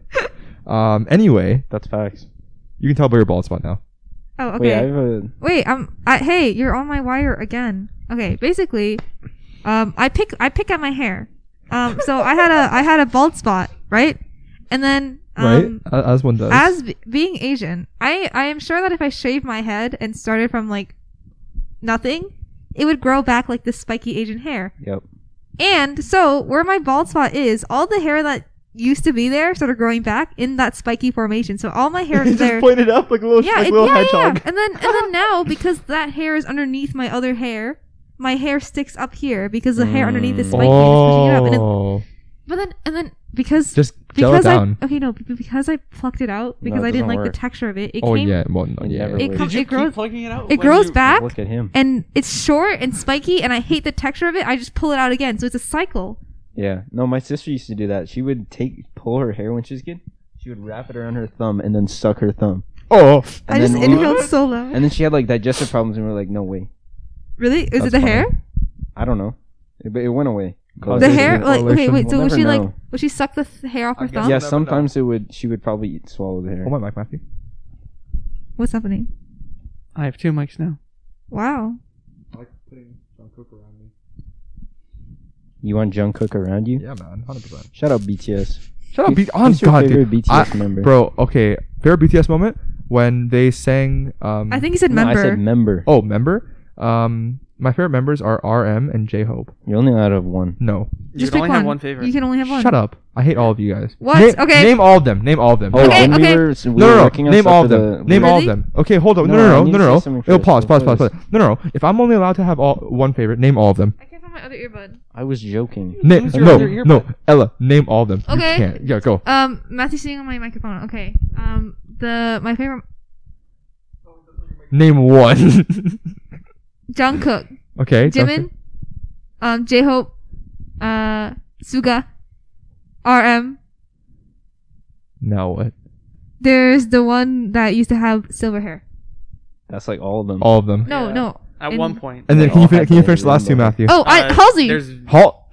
Speaker 1: Um. Anyway,
Speaker 2: That's facts.
Speaker 1: you can tell by your bald spot now.
Speaker 3: Oh,
Speaker 2: Wait, I
Speaker 3: okay.
Speaker 2: have a.
Speaker 3: Wait, um, I, hey, you're on my wire again. Okay, basically, um, I pick I pick at my hair. Um, so I had a I had a bald spot, right? And then um,
Speaker 1: Right? A- As one does.
Speaker 3: as b- being Asian, I I am sure that if I shaved my head and started from like nothing, it would grow back like this spiky Asian hair.
Speaker 2: Yep.
Speaker 3: And so where my bald spot is, all the hair that used to be there started growing back in that spiky formation. So all my hair
Speaker 1: He
Speaker 3: is there.
Speaker 1: just pointed up like a little,
Speaker 3: Yeah,
Speaker 1: like
Speaker 3: it,
Speaker 1: a little
Speaker 3: yeah, yeah,
Speaker 1: hedgehog.
Speaker 3: yeah. And then and then now because that hair is underneath my other hair, my hair sticks up here because the hair underneath is spiky and it's pushing it up. And then,
Speaker 1: Oh,
Speaker 3: but then and then because
Speaker 1: just gel it
Speaker 3: because I
Speaker 1: down.
Speaker 3: okay no b- because I plucked it out because
Speaker 2: it
Speaker 3: I didn't
Speaker 2: doesn't
Speaker 3: like
Speaker 2: work.
Speaker 3: the texture of it. It
Speaker 1: Oh
Speaker 3: came
Speaker 1: yeah, well, no,
Speaker 2: It
Speaker 1: yeah.
Speaker 2: never
Speaker 1: yeah.
Speaker 3: It
Speaker 2: works.
Speaker 3: com-
Speaker 4: Did you
Speaker 3: it grows-
Speaker 4: keep plugging it out?
Speaker 3: it
Speaker 4: When
Speaker 3: grows
Speaker 4: you-
Speaker 3: back
Speaker 2: Look at him.
Speaker 3: and it's short and spiky and I hate the texture of it. I just pull it out again. So it's a cycle.
Speaker 2: Yeah. No, my sister used to do that. She would take pull her hair when she was a kid. She would wrap it around her thumb and then suck her thumb.
Speaker 1: Oh,
Speaker 3: I
Speaker 2: And
Speaker 3: just
Speaker 2: then-
Speaker 3: inhaled so loud.
Speaker 2: And then she had like digestive problems, and we are like, no way.
Speaker 3: Really? Is
Speaker 2: That's
Speaker 3: it the
Speaker 2: funny.
Speaker 3: hair?
Speaker 2: I don't know. It, but it went away.
Speaker 1: Oh,
Speaker 3: The
Speaker 1: there's
Speaker 3: hair?
Speaker 1: no
Speaker 3: Like okay,
Speaker 1: correlation.
Speaker 3: wait. So
Speaker 2: We'll
Speaker 3: would
Speaker 2: never
Speaker 3: she like
Speaker 2: know.
Speaker 3: would she suck the th- hair off her
Speaker 1: I guess
Speaker 3: thumb?
Speaker 1: I'll
Speaker 2: Yeah,
Speaker 1: never
Speaker 2: sometimes it would. She would probably eat, swallow the hair.
Speaker 1: hold my mic, Matthew.
Speaker 3: What's happening?
Speaker 4: I have two mics now.
Speaker 3: Wow.
Speaker 1: I like putting Jungkook around me.
Speaker 2: You want Jungkook around you?
Speaker 1: Yeah, man, hundred percent.
Speaker 2: Shout out B T S.
Speaker 1: Shut up,
Speaker 2: Who's-
Speaker 1: B- on
Speaker 2: who's your
Speaker 1: God,
Speaker 2: favorite
Speaker 1: dude.
Speaker 2: B T
Speaker 1: I-
Speaker 2: S member?
Speaker 1: Bro, okay, favorite B T S moment when they sang. Um,
Speaker 3: I think he said
Speaker 2: No,
Speaker 3: member.
Speaker 2: I said member.
Speaker 1: Oh, member. Um, my favorite members are R M and J Hope.
Speaker 2: You're only allowed to have one.
Speaker 1: No,
Speaker 4: You
Speaker 3: Just
Speaker 4: can
Speaker 3: pick
Speaker 4: only have one favorite.
Speaker 3: You can only have one.
Speaker 1: shut up. I hate all of you guys.
Speaker 3: What?
Speaker 1: Name,
Speaker 3: Okay.
Speaker 1: Name all of them. Name all of them.
Speaker 2: Oh,
Speaker 3: Okay,
Speaker 2: when
Speaker 3: okay.
Speaker 2: we were, so we
Speaker 1: No,
Speaker 2: were
Speaker 1: no, no.
Speaker 2: working on
Speaker 1: Name
Speaker 2: stuff
Speaker 1: all of
Speaker 2: for
Speaker 1: them.
Speaker 2: the-
Speaker 1: Name all of
Speaker 3: Really?
Speaker 1: them. Okay, hold on. No,
Speaker 2: No, I
Speaker 1: no,
Speaker 2: need
Speaker 1: no,
Speaker 2: to
Speaker 1: no,
Speaker 2: say
Speaker 1: no.
Speaker 2: something
Speaker 1: No,
Speaker 2: first.
Speaker 1: pause, pause, pause,
Speaker 2: Please.
Speaker 1: pause. No, no, no. If I'm only allowed to have all one favorite, name all of them.
Speaker 3: I can't find my other earbud.
Speaker 2: I was joking.
Speaker 1: Name
Speaker 4: Who's your
Speaker 1: no,
Speaker 4: other earbud?
Speaker 1: no. Ella, name all of them. You
Speaker 3: Okay.
Speaker 1: can't. Yeah, go.
Speaker 3: Um, Matthew's sitting on my microphone. Okay. Um, the my favorite
Speaker 1: Name one.
Speaker 3: Jungkook,
Speaker 1: Okay.
Speaker 3: Jimin, um, J-Hope, uh, Suga, R M.
Speaker 1: Now what?
Speaker 3: There's the one that used to have silver hair.
Speaker 2: That's like all of them.
Speaker 1: All of them.
Speaker 3: No,
Speaker 4: Yeah.
Speaker 3: no.
Speaker 4: At
Speaker 3: in-
Speaker 4: one point.
Speaker 1: And then
Speaker 2: They
Speaker 1: can you,
Speaker 2: all
Speaker 1: fin-
Speaker 2: had
Speaker 1: can you
Speaker 2: the
Speaker 1: finish the last two,
Speaker 2: rainbow.
Speaker 1: Matthew?
Speaker 3: Oh, I,
Speaker 4: Uh,
Speaker 3: Halsey.
Speaker 4: There's
Speaker 1: Halt.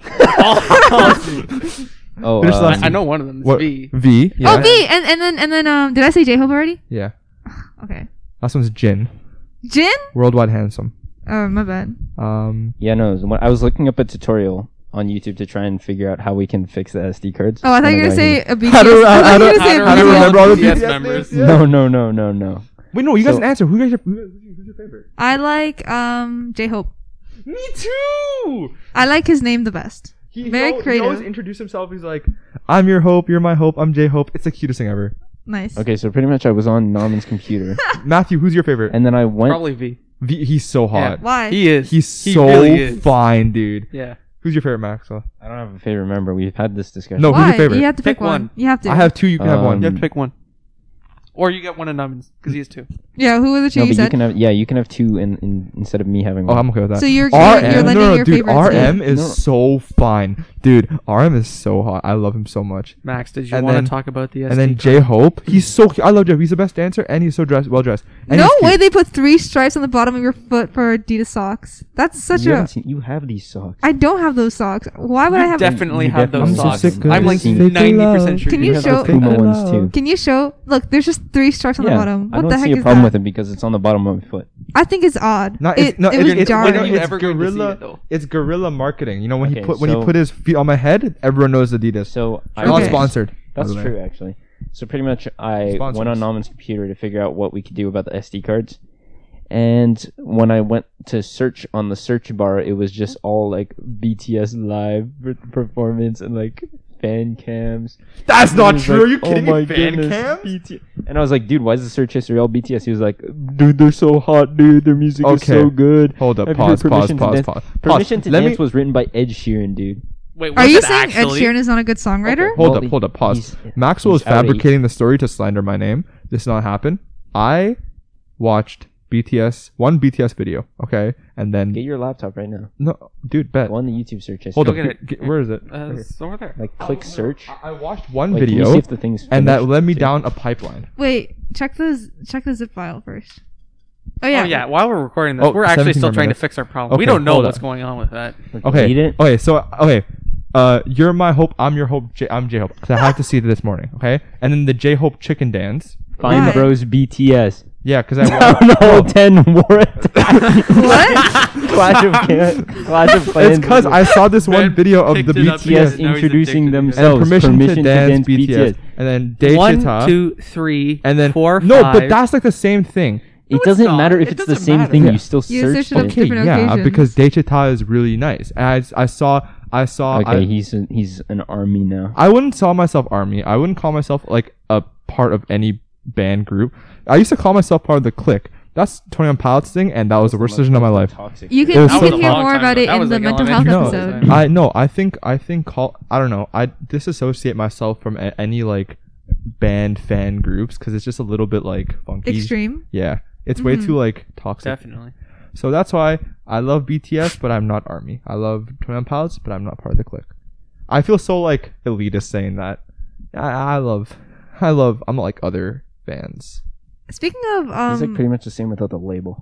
Speaker 2: Oh,
Speaker 1: Finish the
Speaker 2: uh,
Speaker 1: last
Speaker 4: I, I know one of them. It's
Speaker 1: What?
Speaker 4: V.
Speaker 1: V. Yeah.
Speaker 3: Oh, V. And, and then, and then, um, did I say J-Hope already?
Speaker 1: Yeah.
Speaker 3: Okay.
Speaker 1: Last one's Jin.
Speaker 3: Jin?
Speaker 1: Worldwide Handsome.
Speaker 3: Oh, my bad.
Speaker 1: Um.
Speaker 2: yeah, no. it was when- I was looking up a tutorial on YouTube to try and figure out how we can fix the S D cards.
Speaker 3: Oh, I thought
Speaker 2: And
Speaker 3: you were
Speaker 2: got
Speaker 3: gonna say
Speaker 2: here.
Speaker 3: a B T S.
Speaker 1: How to-
Speaker 3: I
Speaker 1: how
Speaker 3: thought you were
Speaker 1: to-
Speaker 3: gonna say a
Speaker 4: how to
Speaker 3: B T S.
Speaker 1: remember all the
Speaker 4: B T S
Speaker 1: B T S
Speaker 4: members.
Speaker 1: names?
Speaker 2: No, no, no, no, no.
Speaker 1: Wait, no. You guys
Speaker 2: So-
Speaker 1: answer. Who guys? Are, who guys who's your favorite?
Speaker 3: I like, um, J-Hope.
Speaker 1: Me too.
Speaker 3: I like his name the best.
Speaker 1: He,
Speaker 3: Very
Speaker 1: he, al-
Speaker 3: creative.
Speaker 1: He always introduced himself. He's like, "I'm your hope. You're my hope. I'm J Hope." It's the cutest thing ever.
Speaker 3: Nice.
Speaker 2: Okay, so pretty much I was on Nauman's computer,
Speaker 1: Matthew, who's your favorite?
Speaker 2: and then I went.
Speaker 4: Probably V.
Speaker 1: V, he's so hot.
Speaker 3: Why?
Speaker 4: He is.
Speaker 1: He's
Speaker 4: He
Speaker 1: so
Speaker 4: really is.
Speaker 1: fine, dude.
Speaker 4: Yeah.
Speaker 1: Who's your favorite, Maxwell?
Speaker 2: I don't have a favorite member. We've had this discussion.
Speaker 1: No, who's
Speaker 3: Why?
Speaker 1: your favorite?
Speaker 3: You have to pick,
Speaker 4: Pick
Speaker 3: one.
Speaker 4: one.
Speaker 3: You have to.
Speaker 1: I have two. You can have one.
Speaker 2: Um,
Speaker 4: You have to pick one. Or you get one of Nubbins, because he has two.
Speaker 3: Yeah, who were the two
Speaker 2: No,
Speaker 3: you
Speaker 2: but you
Speaker 3: said?
Speaker 2: can have. Yeah, you can have two in, in instead of me having
Speaker 1: Oh,
Speaker 2: one.
Speaker 1: I'm okay with that.
Speaker 3: So you're, you're,
Speaker 1: R
Speaker 3: you're
Speaker 1: M,
Speaker 3: lending
Speaker 1: no, no,
Speaker 3: your
Speaker 1: dude,
Speaker 3: favorites.
Speaker 1: R M
Speaker 2: to-
Speaker 1: is
Speaker 2: No.
Speaker 1: so fine, dude. R M is so hot. I love him so much.
Speaker 4: Max, did you
Speaker 1: And
Speaker 4: want
Speaker 1: then-
Speaker 4: to talk about the S D
Speaker 1: And then
Speaker 4: card?
Speaker 1: J Hope, he's so cute. I love J Hope. He's the best dancer, and he's so dressed, well dressed. And
Speaker 3: No
Speaker 1: he's cute.
Speaker 3: way they put three stripes on the bottom of your foot for Adidas socks. That's such
Speaker 2: you
Speaker 3: a.
Speaker 2: haven't seen. You have these socks.
Speaker 3: I don't have those socks. Why would I
Speaker 4: You
Speaker 3: have?
Speaker 4: definitely
Speaker 2: You
Speaker 4: have
Speaker 2: definitely
Speaker 4: those
Speaker 1: I'm
Speaker 2: have
Speaker 1: so
Speaker 4: socks.
Speaker 1: sick of
Speaker 4: I'm like
Speaker 2: this
Speaker 4: ninety
Speaker 1: fake
Speaker 4: percent
Speaker 1: love.
Speaker 4: sure.
Speaker 3: Can
Speaker 4: you
Speaker 3: you
Speaker 2: have
Speaker 3: show-
Speaker 2: the Puma
Speaker 1: Fake
Speaker 2: ones too.
Speaker 1: love.
Speaker 3: Can you show? Look, there's just three stripes on
Speaker 2: Yeah,
Speaker 3: the bottom.
Speaker 2: I
Speaker 3: What
Speaker 2: don't
Speaker 3: the
Speaker 2: see
Speaker 3: heck
Speaker 2: a
Speaker 3: is
Speaker 2: problem
Speaker 3: that?
Speaker 2: with it because it's on the bottom of my foot.
Speaker 3: I think it's odd.
Speaker 1: No,
Speaker 3: it,
Speaker 1: it's, no,
Speaker 3: it
Speaker 1: it's,
Speaker 3: was
Speaker 1: it's,
Speaker 3: jarring.
Speaker 4: when are you
Speaker 1: it's
Speaker 4: ever going to see
Speaker 1: guerrilla.
Speaker 4: it, though?
Speaker 1: It's guerrilla marketing. You know when he
Speaker 2: Okay,
Speaker 1: put when he
Speaker 2: so-
Speaker 1: put his feet on my head, everyone knows Adidas.
Speaker 2: So I
Speaker 1: Not
Speaker 3: Okay.
Speaker 1: sponsored. by
Speaker 2: That's
Speaker 1: the way.
Speaker 2: true, actually. So pretty much, I
Speaker 1: Sponsors.
Speaker 2: went on Nauman's computer to figure out what we could do about the S D cards. And when I went to search on the search bar, it was just all like B T S live per- performance and like fan cams.
Speaker 1: That's
Speaker 2: And
Speaker 1: not
Speaker 2: it was
Speaker 1: true.
Speaker 2: like,
Speaker 1: Are you kidding
Speaker 2: oh my
Speaker 1: me? Fan
Speaker 2: goodness,
Speaker 1: cams?
Speaker 2: B T S. And I was like, dude, why is the search history all B T S? He was like, dude, they're so hot, dude. Their music is
Speaker 1: Okay.
Speaker 2: so good.
Speaker 1: Hold up.
Speaker 2: Have you heard
Speaker 1: Pause. Pause.
Speaker 2: Permission to
Speaker 1: Pause.
Speaker 2: Dance?
Speaker 1: Pause.
Speaker 2: Permission
Speaker 1: Pause.
Speaker 2: to
Speaker 1: Let
Speaker 2: Dance
Speaker 1: me.
Speaker 2: was written by Ed Sheeran, dude.
Speaker 4: Wait,
Speaker 3: Are
Speaker 4: was
Speaker 3: you
Speaker 4: it
Speaker 3: saying
Speaker 4: actually?
Speaker 3: Ed Sheeran is not a good songwriter?
Speaker 1: Hold
Speaker 2: Well,
Speaker 1: up. Hold up. Pause.
Speaker 2: he's-
Speaker 1: Maxwell is
Speaker 2: he's out of-
Speaker 1: fabricating the story to slander my name. This did not happen. I watched B T S one B T S video. Okay, and then
Speaker 2: Get your laptop right now.
Speaker 1: no, dude, bet.
Speaker 2: Go on the YouTube search history.
Speaker 1: Hold
Speaker 4: Go
Speaker 1: up.
Speaker 4: get
Speaker 1: G-
Speaker 4: it.
Speaker 1: g- where is it?
Speaker 4: Uh,
Speaker 1: Right here.
Speaker 4: it's over there.
Speaker 2: Like, click search.
Speaker 1: I I watched one
Speaker 2: Like, can you
Speaker 1: video,
Speaker 2: see if the thing's
Speaker 1: and that
Speaker 2: finished,
Speaker 1: led me
Speaker 2: too?
Speaker 1: down a pipeline.
Speaker 3: Wait, check the check the zip file first. Oh yeah.
Speaker 4: Oh yeah, while we're recording this,
Speaker 1: Oh,
Speaker 4: we're actually
Speaker 1: seventeen
Speaker 4: still
Speaker 1: more
Speaker 4: trying
Speaker 1: minutes.
Speaker 4: to fix our problem. we
Speaker 1: Okay,
Speaker 4: don't know
Speaker 1: hold
Speaker 4: what's
Speaker 1: up.
Speaker 4: going on with that.
Speaker 2: Like,
Speaker 1: Okay.
Speaker 2: read it.
Speaker 1: Okay. So okay. Uh, you're my hope. I'm your hope. J- I'm J Hope. Because I have to see it this morning. Okay. And then the J Hope chicken dance.
Speaker 2: Find
Speaker 3: Why?
Speaker 2: Bros B T S.
Speaker 1: Yeah, because I
Speaker 2: No, no, ten war attack.
Speaker 3: What?
Speaker 2: Clash of Can- Clash of Clans.
Speaker 1: it's because I saw this one
Speaker 4: Ben
Speaker 1: video of
Speaker 4: picked
Speaker 1: the
Speaker 4: it up
Speaker 1: B T S
Speaker 2: B T S
Speaker 4: Now he's
Speaker 2: introducing
Speaker 4: addicted.
Speaker 1: and
Speaker 2: themselves.
Speaker 1: permission,
Speaker 2: Permission
Speaker 1: to dance, B T S, and then
Speaker 4: One,
Speaker 1: Dechita,
Speaker 4: two, three,
Speaker 1: and then
Speaker 4: four,
Speaker 1: no,
Speaker 4: five.
Speaker 1: but that's like the same thing.
Speaker 2: It
Speaker 4: it's
Speaker 2: doesn't
Speaker 4: not.
Speaker 2: matter if
Speaker 4: It
Speaker 2: it's the
Speaker 4: doesn't
Speaker 2: same
Speaker 4: matter.
Speaker 2: thing.
Speaker 1: Yeah.
Speaker 2: You still
Speaker 3: You
Speaker 2: search
Speaker 3: searched it up
Speaker 2: it.
Speaker 1: Okay,
Speaker 3: different
Speaker 1: yeah,
Speaker 3: occasions.
Speaker 1: because Dechita is really nice. And I I saw I saw
Speaker 2: Okay,
Speaker 1: I,
Speaker 2: he's a, he's an army now.
Speaker 1: I wouldn't call myself army. I wouldn't call myself like a part of any band group. I used to call myself part of the clique. That's twenty-one Pilots thing, and that was the worst decision of my life.
Speaker 2: Toxic.
Speaker 3: You
Speaker 1: It
Speaker 3: can
Speaker 1: was
Speaker 3: you
Speaker 1: so
Speaker 3: can hear
Speaker 1: long
Speaker 3: more
Speaker 4: time
Speaker 3: about
Speaker 4: ago.
Speaker 3: it
Speaker 4: That
Speaker 3: in
Speaker 4: was
Speaker 3: the
Speaker 4: like
Speaker 3: mental health
Speaker 4: elementary
Speaker 3: episode.
Speaker 4: school.
Speaker 1: I no, I think I think call I don't know. I disassociate myself from a, any like band fan groups because it's just a little bit like funky.
Speaker 3: Extreme.
Speaker 1: Yeah, it's way
Speaker 3: Mhm.
Speaker 1: too like toxic.
Speaker 4: Definitely.
Speaker 1: So that's why I love B T S, but I'm not army. I love twenty-one Pilots, but I'm not part of the clique. I feel so like elitist saying that. I, I love, I love. I'm not like other bands.
Speaker 3: Speaking of um,
Speaker 2: He's like pretty much the same without the label.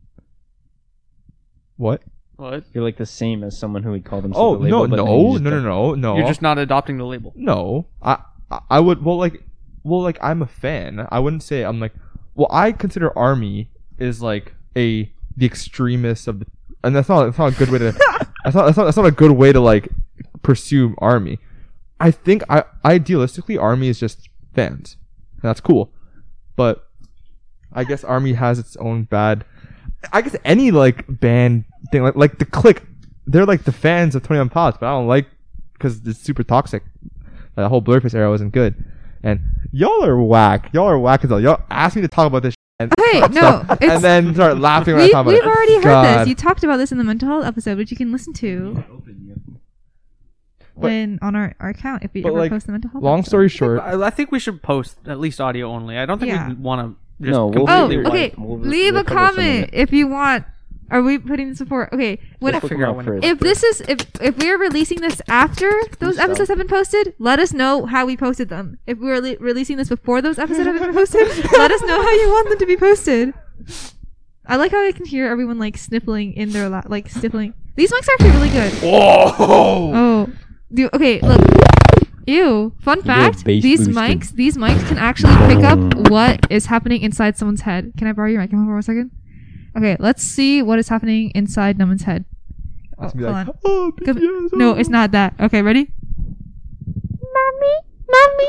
Speaker 1: What?
Speaker 4: What?
Speaker 2: You're like the same as someone who would call
Speaker 1: Oh
Speaker 2: themselves a
Speaker 1: no
Speaker 2: label. but then you
Speaker 1: no
Speaker 2: just
Speaker 1: no no
Speaker 2: don't-
Speaker 1: no no.
Speaker 4: You're just not adopting the label.
Speaker 1: No, I I- I would well like well like I'm a fan. I wouldn't say I'm like well I consider army is like a the extremist of the and that's not that's not a good way to that's not that's not that's not a good way to like pursue army. I think I idealistically army is just fans. And that's cool, but I guess army has its own bad. I guess any like band thing like like the clique, they're like the fans of twenty-one Pilots, but I don't like because it's super toxic. Like, the whole Blurface era wasn't good, and y'all are whack. Y'all are whack as hell. Y'all asked me to talk about this, shit and
Speaker 3: Hey,
Speaker 1: start
Speaker 3: no,
Speaker 1: stuff,
Speaker 3: it's-
Speaker 1: and then start laughing when I
Speaker 3: we,
Speaker 1: talk about
Speaker 3: we've
Speaker 1: it.
Speaker 3: already heard
Speaker 1: God.
Speaker 3: this. You talked about this in the mental health episode, which you can listen to
Speaker 1: But-
Speaker 3: when on our, our account if we
Speaker 1: but,
Speaker 3: ever
Speaker 1: like,
Speaker 3: post the mental health.
Speaker 1: Long
Speaker 3: episode.
Speaker 1: story short,
Speaker 4: I, I think we should post at least audio only. I don't think
Speaker 3: Yeah.
Speaker 4: we want to just
Speaker 2: No, we'll
Speaker 3: Oh,
Speaker 4: completely
Speaker 2: We'll
Speaker 3: okay.
Speaker 2: re- we'll
Speaker 3: Leave a
Speaker 2: recover some of
Speaker 3: comment
Speaker 2: it.
Speaker 3: if you want Are we putting this before? Okay. When
Speaker 2: Let's
Speaker 4: figure
Speaker 2: figure
Speaker 4: out
Speaker 2: out
Speaker 4: when
Speaker 2: first.
Speaker 3: if this is if if we are releasing this after those
Speaker 2: Stop.
Speaker 3: episodes have been posted, let us know how we posted them. If we're le- releasing this before those episodes have been posted, let us know how you want them to be posted. I like how I can hear everyone like sniffling in their la- like sniffling. These mics are actually really good.
Speaker 1: Whoa!
Speaker 3: Oh, do, okay. Look. Ew. Fun
Speaker 2: do a
Speaker 3: fact:
Speaker 2: bass
Speaker 3: these
Speaker 2: boosted.
Speaker 3: mics, these mics can actually pick up what is happening inside someone's head. Can I borrow your microphone for one second? Okay, let's see what is happening inside Numan's head. Oh,
Speaker 1: Let's be
Speaker 3: hold
Speaker 1: like,
Speaker 3: on.
Speaker 1: oh,
Speaker 3: Come-
Speaker 1: B T S,
Speaker 3: No,
Speaker 1: oh."
Speaker 3: it's not that. Okay, ready? Mommy, mommy.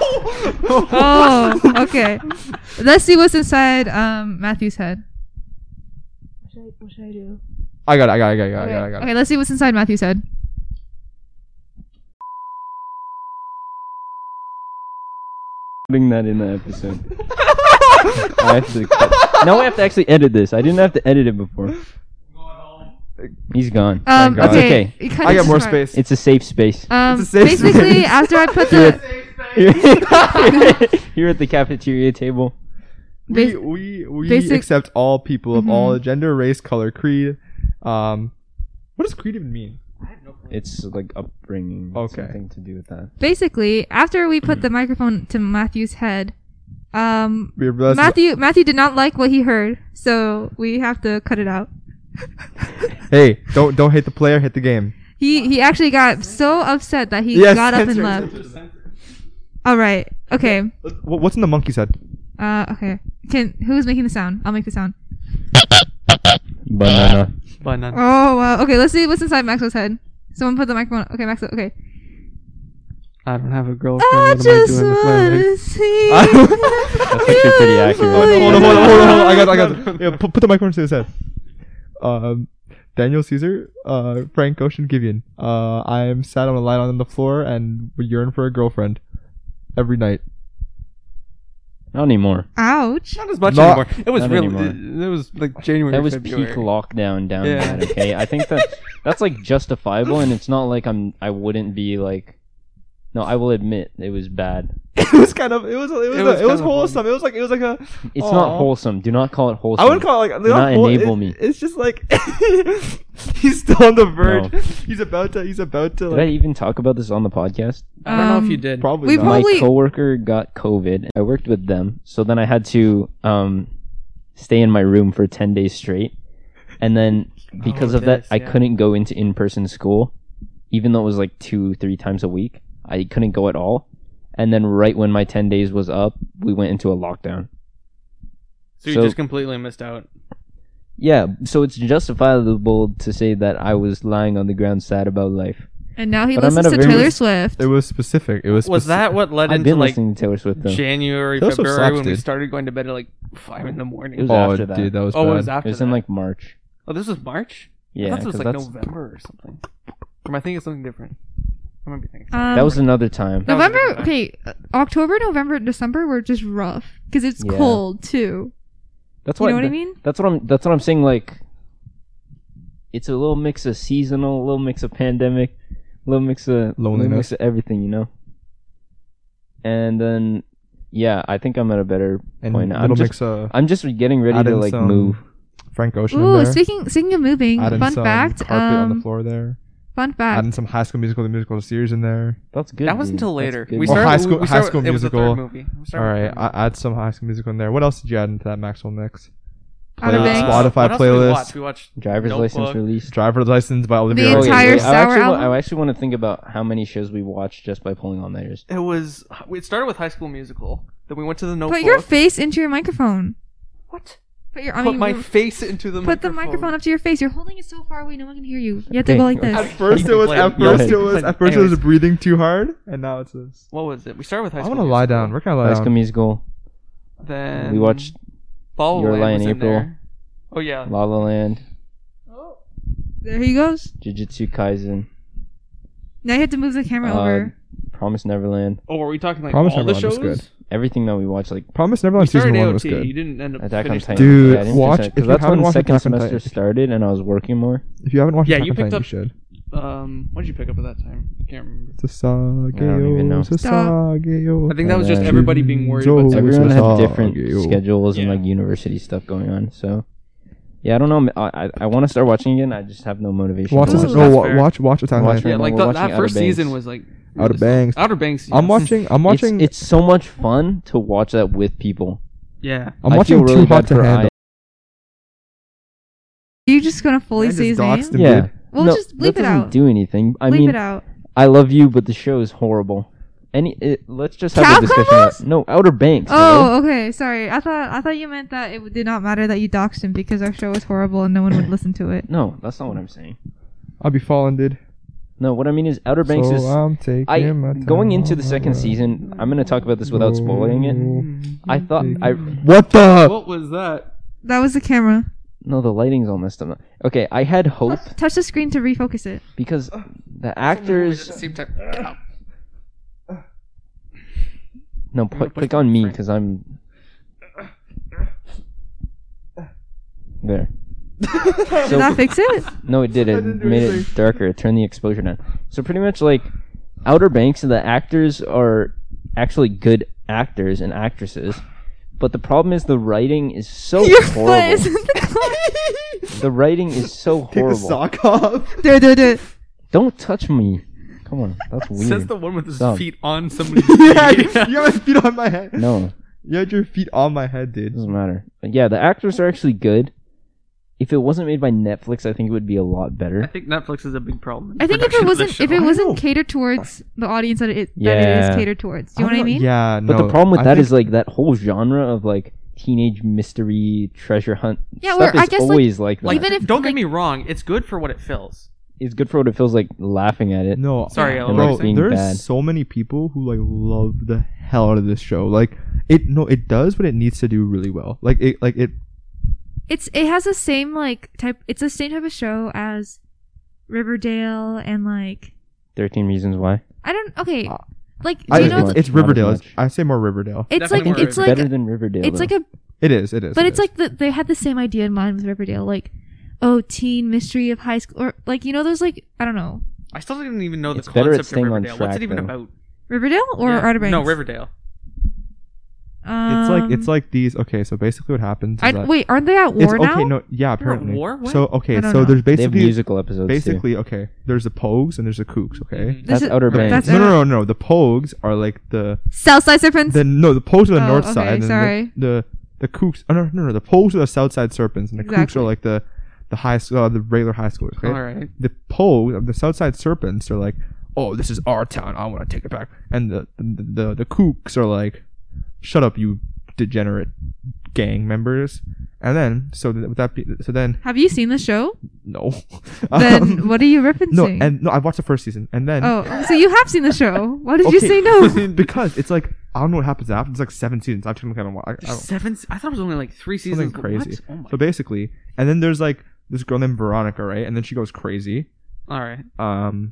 Speaker 3: Oh, okay. Let's see what's inside um Matthew's head. What should I, what should I do?
Speaker 1: I got it. I got it. I got it. I got
Speaker 3: Okay.
Speaker 1: it. I got it.
Speaker 3: Okay, let's see what's inside Matthew's head.
Speaker 2: Putting that in the episode. I have to cut. Now I have to actually edit this. I didn't have to edit it before. He's gone.
Speaker 3: Um,
Speaker 1: God.
Speaker 2: That's
Speaker 3: okay.
Speaker 2: okay.
Speaker 3: cut
Speaker 1: I got
Speaker 3: this
Speaker 1: more
Speaker 3: part.
Speaker 1: space.
Speaker 2: It's a safe space.
Speaker 3: Um,
Speaker 1: It's a safe
Speaker 3: basically,
Speaker 1: space.
Speaker 3: after I put
Speaker 2: Here,
Speaker 3: the
Speaker 2: here at the cafeteria table.
Speaker 1: we
Speaker 3: bas-
Speaker 1: we we
Speaker 3: basic-
Speaker 1: accept all people of all
Speaker 3: Mhm.
Speaker 1: gender, race, color, creed. Um, what does creed even mean?
Speaker 2: It's like upbringing.
Speaker 1: Okay.
Speaker 2: Something to do with that.
Speaker 3: basically after we put the microphone to Matthew's head, um,
Speaker 1: We realized
Speaker 3: Matthew Matthew did not like what he heard, so we have to cut it out.
Speaker 1: Hey, don't don't hate the player, hit the game.
Speaker 3: He he actually got so upset that he
Speaker 1: Yes,
Speaker 3: got up and
Speaker 1: censor,
Speaker 3: left.
Speaker 1: censor, censor.
Speaker 3: All right. Okay.
Speaker 1: What- What's in the monkey's head?
Speaker 3: Uh. Okay. Can who's making the sound? I'll make the sound.
Speaker 2: Banana.
Speaker 4: Banana.
Speaker 3: Oh wow. Okay. Let's see what's inside Maxwell's head. Someone put the microphone. Okay, Maxwell. Okay.
Speaker 4: I don't have a girlfriend.
Speaker 3: I
Speaker 4: What am I
Speaker 3: just
Speaker 4: doing with my
Speaker 3: wanna
Speaker 4: legs?
Speaker 3: see.
Speaker 1: I-
Speaker 2: That's actually pretty accurate.
Speaker 1: Hold on, hold on, hold on, hold on, hold on. I got, I got.
Speaker 4: No,
Speaker 1: Yeah, put, put the microphone to his head. Um, Daniel Caesar, uh, Frank Ocean Givian. Uh, I am sat on a line on the floor and would yearn for a girlfriend every night.
Speaker 2: Not anymore.
Speaker 3: Ouch.
Speaker 4: Not as much
Speaker 1: Not-
Speaker 4: anymore. It was
Speaker 2: not
Speaker 4: really.
Speaker 2: anymore.
Speaker 4: It, it was like January.
Speaker 2: That was
Speaker 4: February.
Speaker 2: peak lockdown down
Speaker 4: Yeah.
Speaker 2: bad, okay? I think that that's like justifiable, and it's not like I'm I wouldn't be like no, I will admit it was bad.
Speaker 1: It was kind of. It was. It was.
Speaker 4: It
Speaker 1: a-
Speaker 4: was
Speaker 1: It was
Speaker 4: kind of
Speaker 1: wholesome. It was like. It was like a.
Speaker 2: It's
Speaker 1: Aw.
Speaker 2: not wholesome. Do not call it wholesome.
Speaker 1: I wouldn't call it like.
Speaker 2: Do not
Speaker 1: whole-
Speaker 2: enable
Speaker 1: it-
Speaker 2: me.
Speaker 1: It's just like he's still on the verge.
Speaker 2: No.
Speaker 1: He's about to. He's about to.
Speaker 2: Did I
Speaker 1: Like,
Speaker 2: even talk about this on the podcast?
Speaker 4: I don't know if
Speaker 3: Um,
Speaker 4: you did.
Speaker 1: probably.
Speaker 3: we
Speaker 1: not.
Speaker 3: probably-
Speaker 2: My coworker got COVID. I worked with them, so then I had to um stay in my room for ten days straight, and then because
Speaker 4: Oh,
Speaker 2: of that,
Speaker 4: this,
Speaker 2: I
Speaker 4: yeah.
Speaker 2: couldn't go into in-person school, even though it was like two, three times a week. I couldn't go at all. And then right when my ten days was up, we went into a lockdown.
Speaker 4: So you
Speaker 2: So-
Speaker 4: just completely missed out.
Speaker 2: Yeah, so it's justifiable to say that I was lying on the ground sad about life.
Speaker 3: And now he
Speaker 2: But I'm
Speaker 3: listens
Speaker 2: at a
Speaker 3: to
Speaker 2: very-
Speaker 3: Taylor Swift.
Speaker 1: It was specific. It was.
Speaker 4: Was
Speaker 1: speci-
Speaker 4: that what led
Speaker 2: I've
Speaker 4: into
Speaker 2: been
Speaker 4: like
Speaker 2: listening to Taylor Swift though.
Speaker 4: January,
Speaker 1: Taylor Swift
Speaker 4: February
Speaker 1: slaps,
Speaker 4: when we
Speaker 1: dude.
Speaker 4: started going to bed at like five in the morning?
Speaker 2: It was
Speaker 1: Oh,
Speaker 2: after that.
Speaker 1: dude, that was
Speaker 4: oh,
Speaker 1: bad.
Speaker 4: it was after
Speaker 2: It was
Speaker 4: that.
Speaker 2: in like March.
Speaker 4: Oh, this was March. I
Speaker 2: Yeah,
Speaker 4: thought it was
Speaker 2: 'cause
Speaker 4: like
Speaker 2: that's-
Speaker 4: November or something. Or am I thinking of something different? I might be thinking.
Speaker 3: Um,
Speaker 2: that was another time.
Speaker 4: That was a
Speaker 3: November.
Speaker 4: different time.
Speaker 3: Okay, uh, October, November, December were just rough because it's
Speaker 2: Yeah.
Speaker 3: cold too.
Speaker 2: That's
Speaker 3: You
Speaker 2: what
Speaker 3: know what I
Speaker 2: th-
Speaker 3: mean?
Speaker 2: That's what I'm. That's what I'm saying. Like, it's a little mix of seasonal, a little mix of pandemic, a little mix of little
Speaker 1: Loneliness.
Speaker 2: mix of everything, you know. And then, yeah, I think I'm at a better
Speaker 1: and
Speaker 2: point. now.
Speaker 1: little
Speaker 2: I'm just,
Speaker 1: mix of
Speaker 2: I'm just getting ready
Speaker 1: add
Speaker 2: to
Speaker 1: in
Speaker 2: like
Speaker 1: some
Speaker 2: move.
Speaker 1: Frank Ocean in
Speaker 3: Ooh,
Speaker 1: there.
Speaker 3: speaking speaking of moving,
Speaker 1: Add in
Speaker 3: fun
Speaker 1: some
Speaker 3: fact.
Speaker 1: carpet on the
Speaker 3: Um,
Speaker 1: floor there.
Speaker 3: fun
Speaker 1: Add in
Speaker 3: fact.
Speaker 1: some High School Musical, the musical series in there.
Speaker 2: That's good.
Speaker 4: That was
Speaker 2: dude.
Speaker 4: until
Speaker 2: That's
Speaker 4: later.
Speaker 2: good.
Speaker 4: We
Speaker 1: Or
Speaker 4: started.
Speaker 1: High School-
Speaker 4: we
Speaker 1: High
Speaker 4: started-
Speaker 1: School
Speaker 4: it was the
Speaker 1: Musical.
Speaker 4: third movie. We
Speaker 1: All
Speaker 4: started with
Speaker 1: right,
Speaker 4: the third
Speaker 1: I, add some High School Musical in there. What else did you add into that Maxwell mix?
Speaker 3: Outer
Speaker 1: Playlist,
Speaker 3: Banks.
Speaker 1: Spotify
Speaker 4: what else did we
Speaker 1: playlist.
Speaker 4: watch? We watched
Speaker 2: Driver's license
Speaker 4: Notebook.
Speaker 2: release.
Speaker 1: Driver's License by Olivia
Speaker 3: The
Speaker 1: Rodrigo.
Speaker 3: entire
Speaker 2: I
Speaker 3: Sour
Speaker 2: actually, wa-
Speaker 3: album?
Speaker 2: I actually want to think about how many shows we watched just by pulling all nighters.
Speaker 4: It was. It started with High School Musical. Then we went to the Notebook.
Speaker 3: Put your face into your microphone.
Speaker 4: What?
Speaker 3: Put your. I
Speaker 4: Put
Speaker 3: mean,
Speaker 4: my
Speaker 3: you-
Speaker 4: face into the
Speaker 3: put
Speaker 4: microphone.
Speaker 3: the microphone up to your face. You're holding it so far away, no one can hear you. You have to
Speaker 2: Okay.
Speaker 3: go like
Speaker 1: At
Speaker 3: this.
Speaker 1: first
Speaker 4: You
Speaker 1: it was
Speaker 4: play-
Speaker 1: at
Speaker 2: you
Speaker 1: first
Speaker 2: play-
Speaker 1: it was at first it
Speaker 4: Anyways.
Speaker 1: was breathing too hard, and now it's this.
Speaker 4: What was it? We started with High
Speaker 1: I
Speaker 4: School
Speaker 1: want to lie
Speaker 4: Musical.
Speaker 1: down. Where can I lie
Speaker 2: High School
Speaker 1: down?
Speaker 2: Musical,
Speaker 4: Then
Speaker 2: we watched
Speaker 4: La La
Speaker 2: Your
Speaker 4: Land
Speaker 2: Lie in
Speaker 4: was in
Speaker 2: April.
Speaker 4: there. Oh yeah.
Speaker 2: La La Land,
Speaker 3: There he goes.
Speaker 2: Jujutsu Kaisen,
Speaker 3: Now you have to move the camera
Speaker 2: uh,
Speaker 3: over.
Speaker 2: Promise Neverland.
Speaker 4: Oh, were we talking like
Speaker 1: Promise
Speaker 4: all the
Speaker 1: Neverland
Speaker 4: shows?
Speaker 1: was good.
Speaker 2: Everything that we watched, like
Speaker 1: Promise
Speaker 4: We
Speaker 1: Neverland season
Speaker 4: started
Speaker 1: one
Speaker 4: A O
Speaker 1: was
Speaker 4: T.
Speaker 1: good.
Speaker 4: You didn't end up
Speaker 2: Attack on
Speaker 4: finishing
Speaker 2: Titan.
Speaker 4: it.
Speaker 1: Dude,
Speaker 2: Yeah, I didn't
Speaker 1: watch-
Speaker 2: finish that,
Speaker 1: if
Speaker 2: 'cause
Speaker 1: you
Speaker 2: that's
Speaker 1: haven't
Speaker 2: when
Speaker 1: watched
Speaker 2: second
Speaker 1: Attack on
Speaker 2: semester
Speaker 1: Titan-
Speaker 2: started, and I was working more.
Speaker 1: If you haven't watched
Speaker 4: Yeah,
Speaker 1: Attack
Speaker 4: you
Speaker 1: on
Speaker 4: picked
Speaker 1: Titan,
Speaker 4: up-
Speaker 1: you should.
Speaker 4: Um, what did you pick up at that time? I can't remember.
Speaker 1: Sasageo,
Speaker 2: I don't even know.
Speaker 1: Sasageo.
Speaker 4: I think that was just
Speaker 2: And then-
Speaker 4: everybody being worried about
Speaker 1: Joe-
Speaker 4: Second
Speaker 2: Everyone
Speaker 1: was
Speaker 2: had
Speaker 1: all-
Speaker 2: different
Speaker 1: okay, yo.
Speaker 2: schedules and
Speaker 4: Yeah.
Speaker 2: like university stuff going on, so Yeah, I don't know. I I, I want to start watching again. I just have no motivation.
Speaker 1: Watch
Speaker 2: to
Speaker 3: Ooh.
Speaker 1: it.
Speaker 2: watch
Speaker 1: No,
Speaker 2: it.
Speaker 4: That's
Speaker 1: wa-
Speaker 4: fair.
Speaker 1: watch watch Attack on
Speaker 2: Watch
Speaker 1: Titan.
Speaker 4: Yeah,
Speaker 2: right
Speaker 4: like
Speaker 2: now,
Speaker 4: the,
Speaker 2: we're
Speaker 4: that
Speaker 2: watching
Speaker 4: first
Speaker 2: Outer
Speaker 4: season
Speaker 2: Banks.
Speaker 4: was like
Speaker 1: Outer Banks.
Speaker 4: Outer Banks.
Speaker 1: I'm
Speaker 4: yeah.
Speaker 1: watching. I'm watching.
Speaker 2: It's, it's so much fun to watch that with people.
Speaker 4: Yeah.
Speaker 1: I'm
Speaker 2: I
Speaker 1: watching
Speaker 2: feel really
Speaker 1: Too Hot
Speaker 2: bad
Speaker 1: to
Speaker 2: for
Speaker 1: Handle.
Speaker 3: Are you just gonna fully
Speaker 1: I
Speaker 3: say his
Speaker 1: just
Speaker 3: name?
Speaker 1: doxed him,
Speaker 2: Yeah.
Speaker 1: dude.
Speaker 3: Well,
Speaker 2: no,
Speaker 3: just bleep
Speaker 2: that
Speaker 3: it
Speaker 2: doesn't
Speaker 3: out.
Speaker 2: do anything. I
Speaker 3: Bleep
Speaker 2: mean,
Speaker 3: it out.
Speaker 2: I love you, but the show is horrible. Any, it, let's just have
Speaker 3: Cow
Speaker 2: a discussion.
Speaker 3: combos?
Speaker 2: About, no, Outer Banks.
Speaker 3: Oh, okay. Sorry. I thought I thought you meant that it did not matter that you doxed him because our show was horrible and no one would listen to it.
Speaker 2: No, that's not what I'm saying.
Speaker 1: I'll be falling, dude.
Speaker 2: No, what I mean is Outer Banks
Speaker 1: so
Speaker 2: is.
Speaker 1: I'm taking
Speaker 2: I
Speaker 1: my
Speaker 2: going
Speaker 1: time
Speaker 2: into the
Speaker 1: on
Speaker 2: second
Speaker 1: my
Speaker 2: season. I'm gonna talk about this without spoiling it. I thought I
Speaker 1: What the?
Speaker 4: What was that?
Speaker 3: That was the camera.
Speaker 2: no, the lighting's all messed up. Okay, I had hope
Speaker 3: Touch the screen to refocus it.
Speaker 2: because the actors.
Speaker 4: Same time.
Speaker 2: No,
Speaker 4: gonna
Speaker 2: put,
Speaker 4: push
Speaker 2: click
Speaker 4: my
Speaker 2: on me
Speaker 4: frame.
Speaker 2: because I'm there.
Speaker 3: Did that fix it?
Speaker 2: No, it did. It
Speaker 1: didn't do
Speaker 2: made
Speaker 1: anything.
Speaker 2: it darker. It turned the exposure down. So pretty much like Outer Banks, the actors are actually good actors and actresses, but the problem is the writing is so
Speaker 3: Your foot
Speaker 2: horrible.
Speaker 3: is in the car.
Speaker 2: The writing is so
Speaker 1: Take the
Speaker 2: horrible.
Speaker 1: sock off.
Speaker 3: Do do do.
Speaker 2: Don't touch me. Come on, that's weird.
Speaker 4: Says the one with his
Speaker 2: Stop.
Speaker 4: feet on somebody's
Speaker 1: yeah,
Speaker 4: feet.
Speaker 1: you have my feet on my head.
Speaker 2: No,
Speaker 1: You had your feet on my head,
Speaker 2: it
Speaker 1: dude.
Speaker 2: doesn't matter. But yeah, the actors are actually good. If it wasn't made by Netflix, I think it would be a lot
Speaker 4: I
Speaker 2: better.
Speaker 4: think Netflix is a big problem. in
Speaker 3: I think if
Speaker 4: production
Speaker 3: it
Speaker 4: of this
Speaker 3: wasn't if
Speaker 4: show.
Speaker 3: it
Speaker 1: I
Speaker 3: wasn't
Speaker 1: know.
Speaker 3: catered towards the audience that it that it
Speaker 2: Yeah.
Speaker 3: is catered towards. Do you know what I mean?
Speaker 1: Yeah,
Speaker 2: But
Speaker 1: no.
Speaker 2: the problem with
Speaker 1: I
Speaker 2: that
Speaker 1: think-
Speaker 2: is like that whole genre of like teenage mystery treasure hunt
Speaker 3: Yeah,
Speaker 2: stuff
Speaker 3: where I
Speaker 2: is
Speaker 3: guess, like,
Speaker 2: always like, that.
Speaker 4: Like,
Speaker 3: Even if,
Speaker 4: don't
Speaker 3: like-
Speaker 4: get me wrong, it's good for what it fills.
Speaker 2: It's good for what it feels like laughing at it.
Speaker 1: No,
Speaker 4: Sorry,
Speaker 3: Yeah.
Speaker 4: Ella, what
Speaker 1: bro,
Speaker 4: were you saying?
Speaker 2: being
Speaker 1: there's
Speaker 2: bad.
Speaker 1: so many people who like love the hell out of this show. Like it, no, it does what it needs to do really well. Like it, like it.
Speaker 3: It's it has the same like type. It's the same type of show as Riverdale and like
Speaker 2: Thirteen Reasons Why.
Speaker 3: I don't okay.
Speaker 1: Uh,
Speaker 3: Like do
Speaker 1: I,
Speaker 3: you
Speaker 2: as
Speaker 3: know?
Speaker 1: it's,
Speaker 2: much,
Speaker 1: it's
Speaker 2: not as
Speaker 1: Riverdale. It's,
Speaker 2: much.
Speaker 1: I say more Riverdale.
Speaker 3: It's
Speaker 4: Definitely
Speaker 3: like
Speaker 4: more
Speaker 3: it's
Speaker 2: It's
Speaker 3: like
Speaker 2: better than Riverdale.
Speaker 3: it's
Speaker 2: though.
Speaker 3: like a
Speaker 1: It is. It is.
Speaker 3: but
Speaker 1: it
Speaker 3: it's
Speaker 1: is.
Speaker 3: like the, they had the same idea in mind with Riverdale. Like oh, teen mystery of high school or like you know those like I don't know
Speaker 4: I still didn't even know the
Speaker 2: It's better at
Speaker 4: concept of
Speaker 2: staying on
Speaker 4: Riverdale. What's it
Speaker 2: track,
Speaker 4: even
Speaker 2: though.
Speaker 4: about?
Speaker 3: Riverdale or
Speaker 4: Yeah.
Speaker 3: Outer Banks?
Speaker 4: No, Riverdale.
Speaker 3: Um,
Speaker 1: It's like it's like these. Okay, so basically what happens is
Speaker 3: I,
Speaker 1: that
Speaker 3: wait, aren't they at
Speaker 1: it's
Speaker 3: war now?
Speaker 1: okay. No, yeah, apparently.
Speaker 4: war? What?
Speaker 1: So okay,
Speaker 3: I don't
Speaker 1: so
Speaker 3: know.
Speaker 1: there's
Speaker 2: they have
Speaker 1: basically
Speaker 2: musical episodes
Speaker 1: basically okay. There's the Pogues and there's the Kooks. Okay.
Speaker 4: Mhm.
Speaker 2: That's
Speaker 3: This is-
Speaker 2: Outer
Speaker 1: Okay.
Speaker 2: Banks.
Speaker 3: That's
Speaker 1: No, no, no, no. The Pogues are like the
Speaker 3: Southside Serpents.
Speaker 1: the no. The Pogues are the
Speaker 3: Oh,
Speaker 1: north
Speaker 3: okay,
Speaker 1: side. And
Speaker 3: sorry.
Speaker 1: The, the the Kooks. Oh no, no, no. The Pogues are the south side serpents, and the Kooks
Speaker 3: Exactly.
Speaker 1: are like the the high school, uh, the regular high schoolers. Okay.
Speaker 4: All right.
Speaker 1: The Pogues, the south side serpents, are like, oh, this is our town. I want to take it back. And the the the, the Kooks are like, shut up, you degenerate gang members. And then so th- with that be, so then
Speaker 3: Have you seen the show?
Speaker 1: no.
Speaker 3: Then
Speaker 1: Um,
Speaker 3: what are you referencing?
Speaker 1: no, and no, I watched the first season, and then
Speaker 3: oh, so you have seen the show? Why did you
Speaker 1: Okay.
Speaker 3: say no?
Speaker 1: because it's like I don't know what happens after. It's like seven seasons. I'm trying to kind of I, I
Speaker 4: There's
Speaker 1: don't,
Speaker 4: seven. I thought it was only like three
Speaker 1: something
Speaker 4: seasons.
Speaker 1: crazy.
Speaker 4: What? Oh my.
Speaker 1: So basically, and then there's like this girl named Veronica, right? And then she goes crazy.
Speaker 4: All right.
Speaker 1: Um,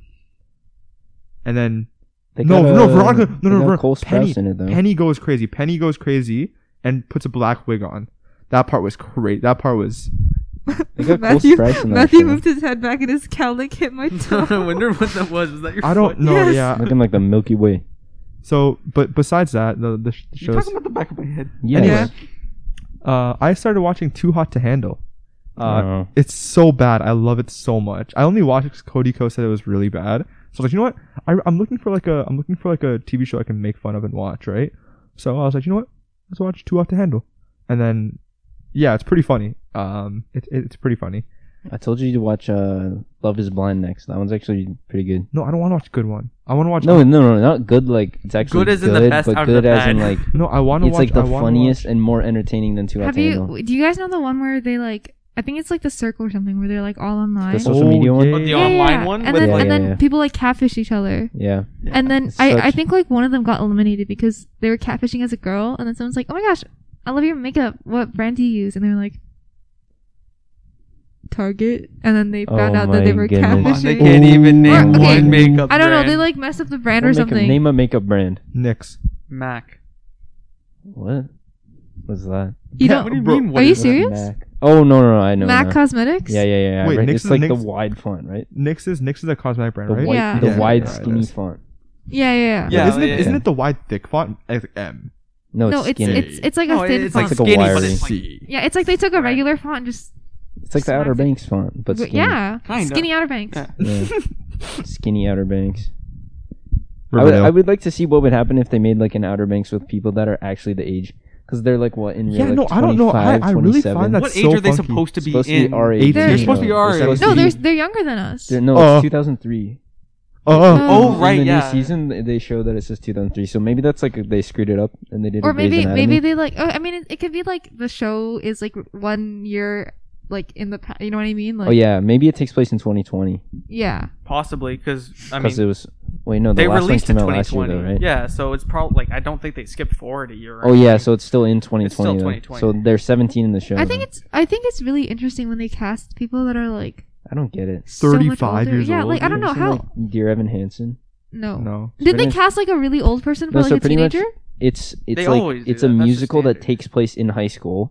Speaker 1: and then
Speaker 2: They
Speaker 1: no,
Speaker 2: got,
Speaker 1: no,
Speaker 2: uh,
Speaker 1: Veronica,
Speaker 2: they
Speaker 1: no, no,
Speaker 2: got
Speaker 1: Ver-
Speaker 2: Cole
Speaker 1: Penny,
Speaker 2: Sprouse in it though.
Speaker 1: Penny goes crazy. Penny goes crazy and puts a black wig on. That part was great. That part was
Speaker 2: They got
Speaker 3: Matthew,
Speaker 2: Cole Sprouse in that
Speaker 3: Matthew
Speaker 2: show.
Speaker 3: moved his head back and his cowlick hit my toe.
Speaker 4: I wonder what that was. Was that your?
Speaker 1: I don't
Speaker 4: foot?
Speaker 1: know.
Speaker 3: Yes.
Speaker 1: Yeah.
Speaker 2: Looking like the Milky Way.
Speaker 1: So, but besides that, the the, sh- the
Speaker 4: You're
Speaker 1: shows.
Speaker 4: talking about the back of my head.
Speaker 2: Yes.
Speaker 3: Yeah.
Speaker 1: Uh, I started watching Too Hot to Handle. Uh,
Speaker 2: Oh.
Speaker 1: It's so bad. I love it so much. I only watched it because Cody Co said it was really bad. So I was like, you know what? I, I'm looking for like a I'm looking for like a T V show I can make fun of and watch, right? So I was like, you know what? Let's watch Too Hot to Handle. And then, yeah, it's pretty funny. Um, it, it it's pretty funny.
Speaker 2: I told you to watch uh, Love Is Blind next. That one's actually pretty good.
Speaker 1: No, I don't want to watch a good one. I want to watch.
Speaker 2: No, no, no, not good. Like it's actually
Speaker 4: Good as in the
Speaker 2: good,
Speaker 4: best
Speaker 2: but
Speaker 4: out of
Speaker 2: good
Speaker 4: the
Speaker 2: as in
Speaker 4: bad.
Speaker 2: like
Speaker 1: no, I want to
Speaker 2: it's
Speaker 1: watch.
Speaker 2: like the
Speaker 1: I wanna
Speaker 2: funniest
Speaker 1: watch-
Speaker 2: and more entertaining than Too Hot
Speaker 3: Have
Speaker 2: to
Speaker 3: you?
Speaker 2: Handle.
Speaker 3: Do you guys know the one where they like? I think it's like the Circle or something where they're like all online.
Speaker 2: The social
Speaker 1: Oh,
Speaker 2: media one?
Speaker 1: yeah,
Speaker 4: Oh, the
Speaker 1: yeah,
Speaker 4: online one
Speaker 3: and
Speaker 4: with,
Speaker 3: then
Speaker 2: like-
Speaker 3: and
Speaker 2: Yeah,
Speaker 3: then
Speaker 2: yeah, yeah.
Speaker 3: people like catfish each other.
Speaker 2: Yeah,
Speaker 3: And then
Speaker 2: It's
Speaker 3: I, I
Speaker 2: such-
Speaker 3: think like one of them got eliminated because they were catfishing as a girl, and then someone's like, "Oh my gosh, I love your makeup. What brand do you use?" And they were like, "Target." And then they found
Speaker 2: Oh
Speaker 3: out that they
Speaker 2: my
Speaker 3: were
Speaker 2: goodness.
Speaker 4: Come on, they
Speaker 3: catfishing.
Speaker 4: can't even name
Speaker 3: Or- okay,
Speaker 4: one makeup
Speaker 3: I don't know.
Speaker 4: brand.
Speaker 3: They like messed up the brand
Speaker 2: Or
Speaker 3: or
Speaker 2: make a-
Speaker 3: something.
Speaker 2: name a makeup brand.
Speaker 1: Nyx.
Speaker 4: Mac.
Speaker 2: What? What's that?
Speaker 3: You
Speaker 1: Yeah,
Speaker 3: don't?
Speaker 4: What do you
Speaker 1: bro,
Speaker 4: mean? What
Speaker 3: Are you
Speaker 4: is that?
Speaker 3: serious?
Speaker 2: Mac. Oh no, no, no! I know.
Speaker 3: Mac
Speaker 2: now.
Speaker 3: Cosmetics.
Speaker 2: Yeah, yeah, yeah. yeah.
Speaker 1: Wait,
Speaker 2: right?
Speaker 1: NYX
Speaker 2: It's
Speaker 1: is-
Speaker 2: like the
Speaker 1: NYX
Speaker 2: wide font, right?
Speaker 1: Nyx is Nyx is a cosmetic brand,
Speaker 2: The
Speaker 1: right?
Speaker 2: white,
Speaker 3: Yeah.
Speaker 2: the
Speaker 3: Yeah,
Speaker 2: wide,
Speaker 1: yeah,
Speaker 2: skinny
Speaker 1: it is.
Speaker 2: font.
Speaker 3: Yeah, yeah, yeah.
Speaker 4: Yeah,
Speaker 1: isn't it?
Speaker 4: yeah,
Speaker 1: Isn't
Speaker 4: yeah.
Speaker 1: it the wide thick font? It's like M.
Speaker 2: No, it's
Speaker 3: no, it's
Speaker 2: skinny.
Speaker 3: it's it's like a
Speaker 4: No,
Speaker 3: thin
Speaker 4: it's
Speaker 3: font.
Speaker 4: like
Speaker 2: It's like a
Speaker 4: skinny, but
Speaker 2: wiry.
Speaker 4: it's like
Speaker 1: C.
Speaker 3: Yeah, it's like they took a
Speaker 4: Right.
Speaker 3: regular font and just
Speaker 2: It's like the
Speaker 3: Smart
Speaker 2: Outer
Speaker 3: thing.
Speaker 2: Banks font, but
Speaker 3: But
Speaker 2: skinny.
Speaker 3: yeah,
Speaker 4: Kinda.
Speaker 3: skinny Outer Banks.
Speaker 4: Yeah.
Speaker 2: Yeah. Skinny Outer Banks. I would,
Speaker 1: Riverdale.
Speaker 2: I would like to see what would happen if they made like an Outer Banks with people that are actually the age, because they're like what in real
Speaker 1: Yeah,
Speaker 2: like
Speaker 1: no, I don't know. I-
Speaker 2: twenty-five,
Speaker 1: I really find
Speaker 2: twenty-seven.
Speaker 1: that
Speaker 4: What
Speaker 1: so
Speaker 4: age are they
Speaker 1: funky.
Speaker 4: supposed to be
Speaker 2: supposed to
Speaker 4: in?
Speaker 2: be our age.
Speaker 1: eighteen.
Speaker 3: They're
Speaker 4: They're supposed to be our
Speaker 2: They're
Speaker 4: age.
Speaker 2: supposed
Speaker 3: No,
Speaker 2: to
Speaker 3: they're
Speaker 2: be-
Speaker 3: they're younger than us.
Speaker 2: they're- no,
Speaker 1: Oh.
Speaker 2: it's two thousand three.
Speaker 1: Oh,
Speaker 4: Oh,
Speaker 2: In
Speaker 4: right,
Speaker 2: the
Speaker 4: yeah.
Speaker 2: new season, th- they show that it says two thousand three. So maybe that's like they screwed it up and they did.
Speaker 3: Or
Speaker 2: a Grey's
Speaker 3: maybe
Speaker 2: Anatomy.
Speaker 3: maybe they like. Oh, I mean, it, it could be like the show is like one year, like in the past. You know what I mean? Like,
Speaker 2: Oh yeah, maybe it takes place in twenty twenty
Speaker 3: yeah.
Speaker 4: Possibly, because I
Speaker 2: because
Speaker 4: mean,
Speaker 2: it was. Wait, no, the
Speaker 4: they
Speaker 2: last one
Speaker 4: released in
Speaker 2: came out last year,
Speaker 4: twenty twenty.
Speaker 2: though, right?
Speaker 4: Yeah, so it's probably like I don't think they skipped forward a year. Or
Speaker 2: Oh yeah,
Speaker 4: anything.
Speaker 2: so it's still in twenty twenty.
Speaker 4: It's still
Speaker 2: though.
Speaker 4: twenty twenty.
Speaker 2: So they're seventeen in the show.
Speaker 3: I think
Speaker 2: though.
Speaker 3: it's I think it's really interesting when they cast people that are like
Speaker 2: I don't get it.
Speaker 3: so much
Speaker 1: thirty-five
Speaker 3: older.
Speaker 1: years
Speaker 3: Yeah,
Speaker 1: old,
Speaker 3: like I don't
Speaker 1: dude.
Speaker 3: know
Speaker 2: So,
Speaker 3: how.
Speaker 2: like, Dear Evan Hansen.
Speaker 3: No.
Speaker 1: no.
Speaker 3: Did they
Speaker 2: Pretty much-
Speaker 3: cast like a really old person for
Speaker 2: No,
Speaker 3: like
Speaker 2: so
Speaker 3: a
Speaker 2: pretty much
Speaker 3: teenager?
Speaker 2: It's it's
Speaker 4: They
Speaker 2: like
Speaker 4: always do
Speaker 2: it's
Speaker 4: that.
Speaker 2: a
Speaker 4: That's the
Speaker 2: musical that
Speaker 4: standard.
Speaker 2: takes place in high school,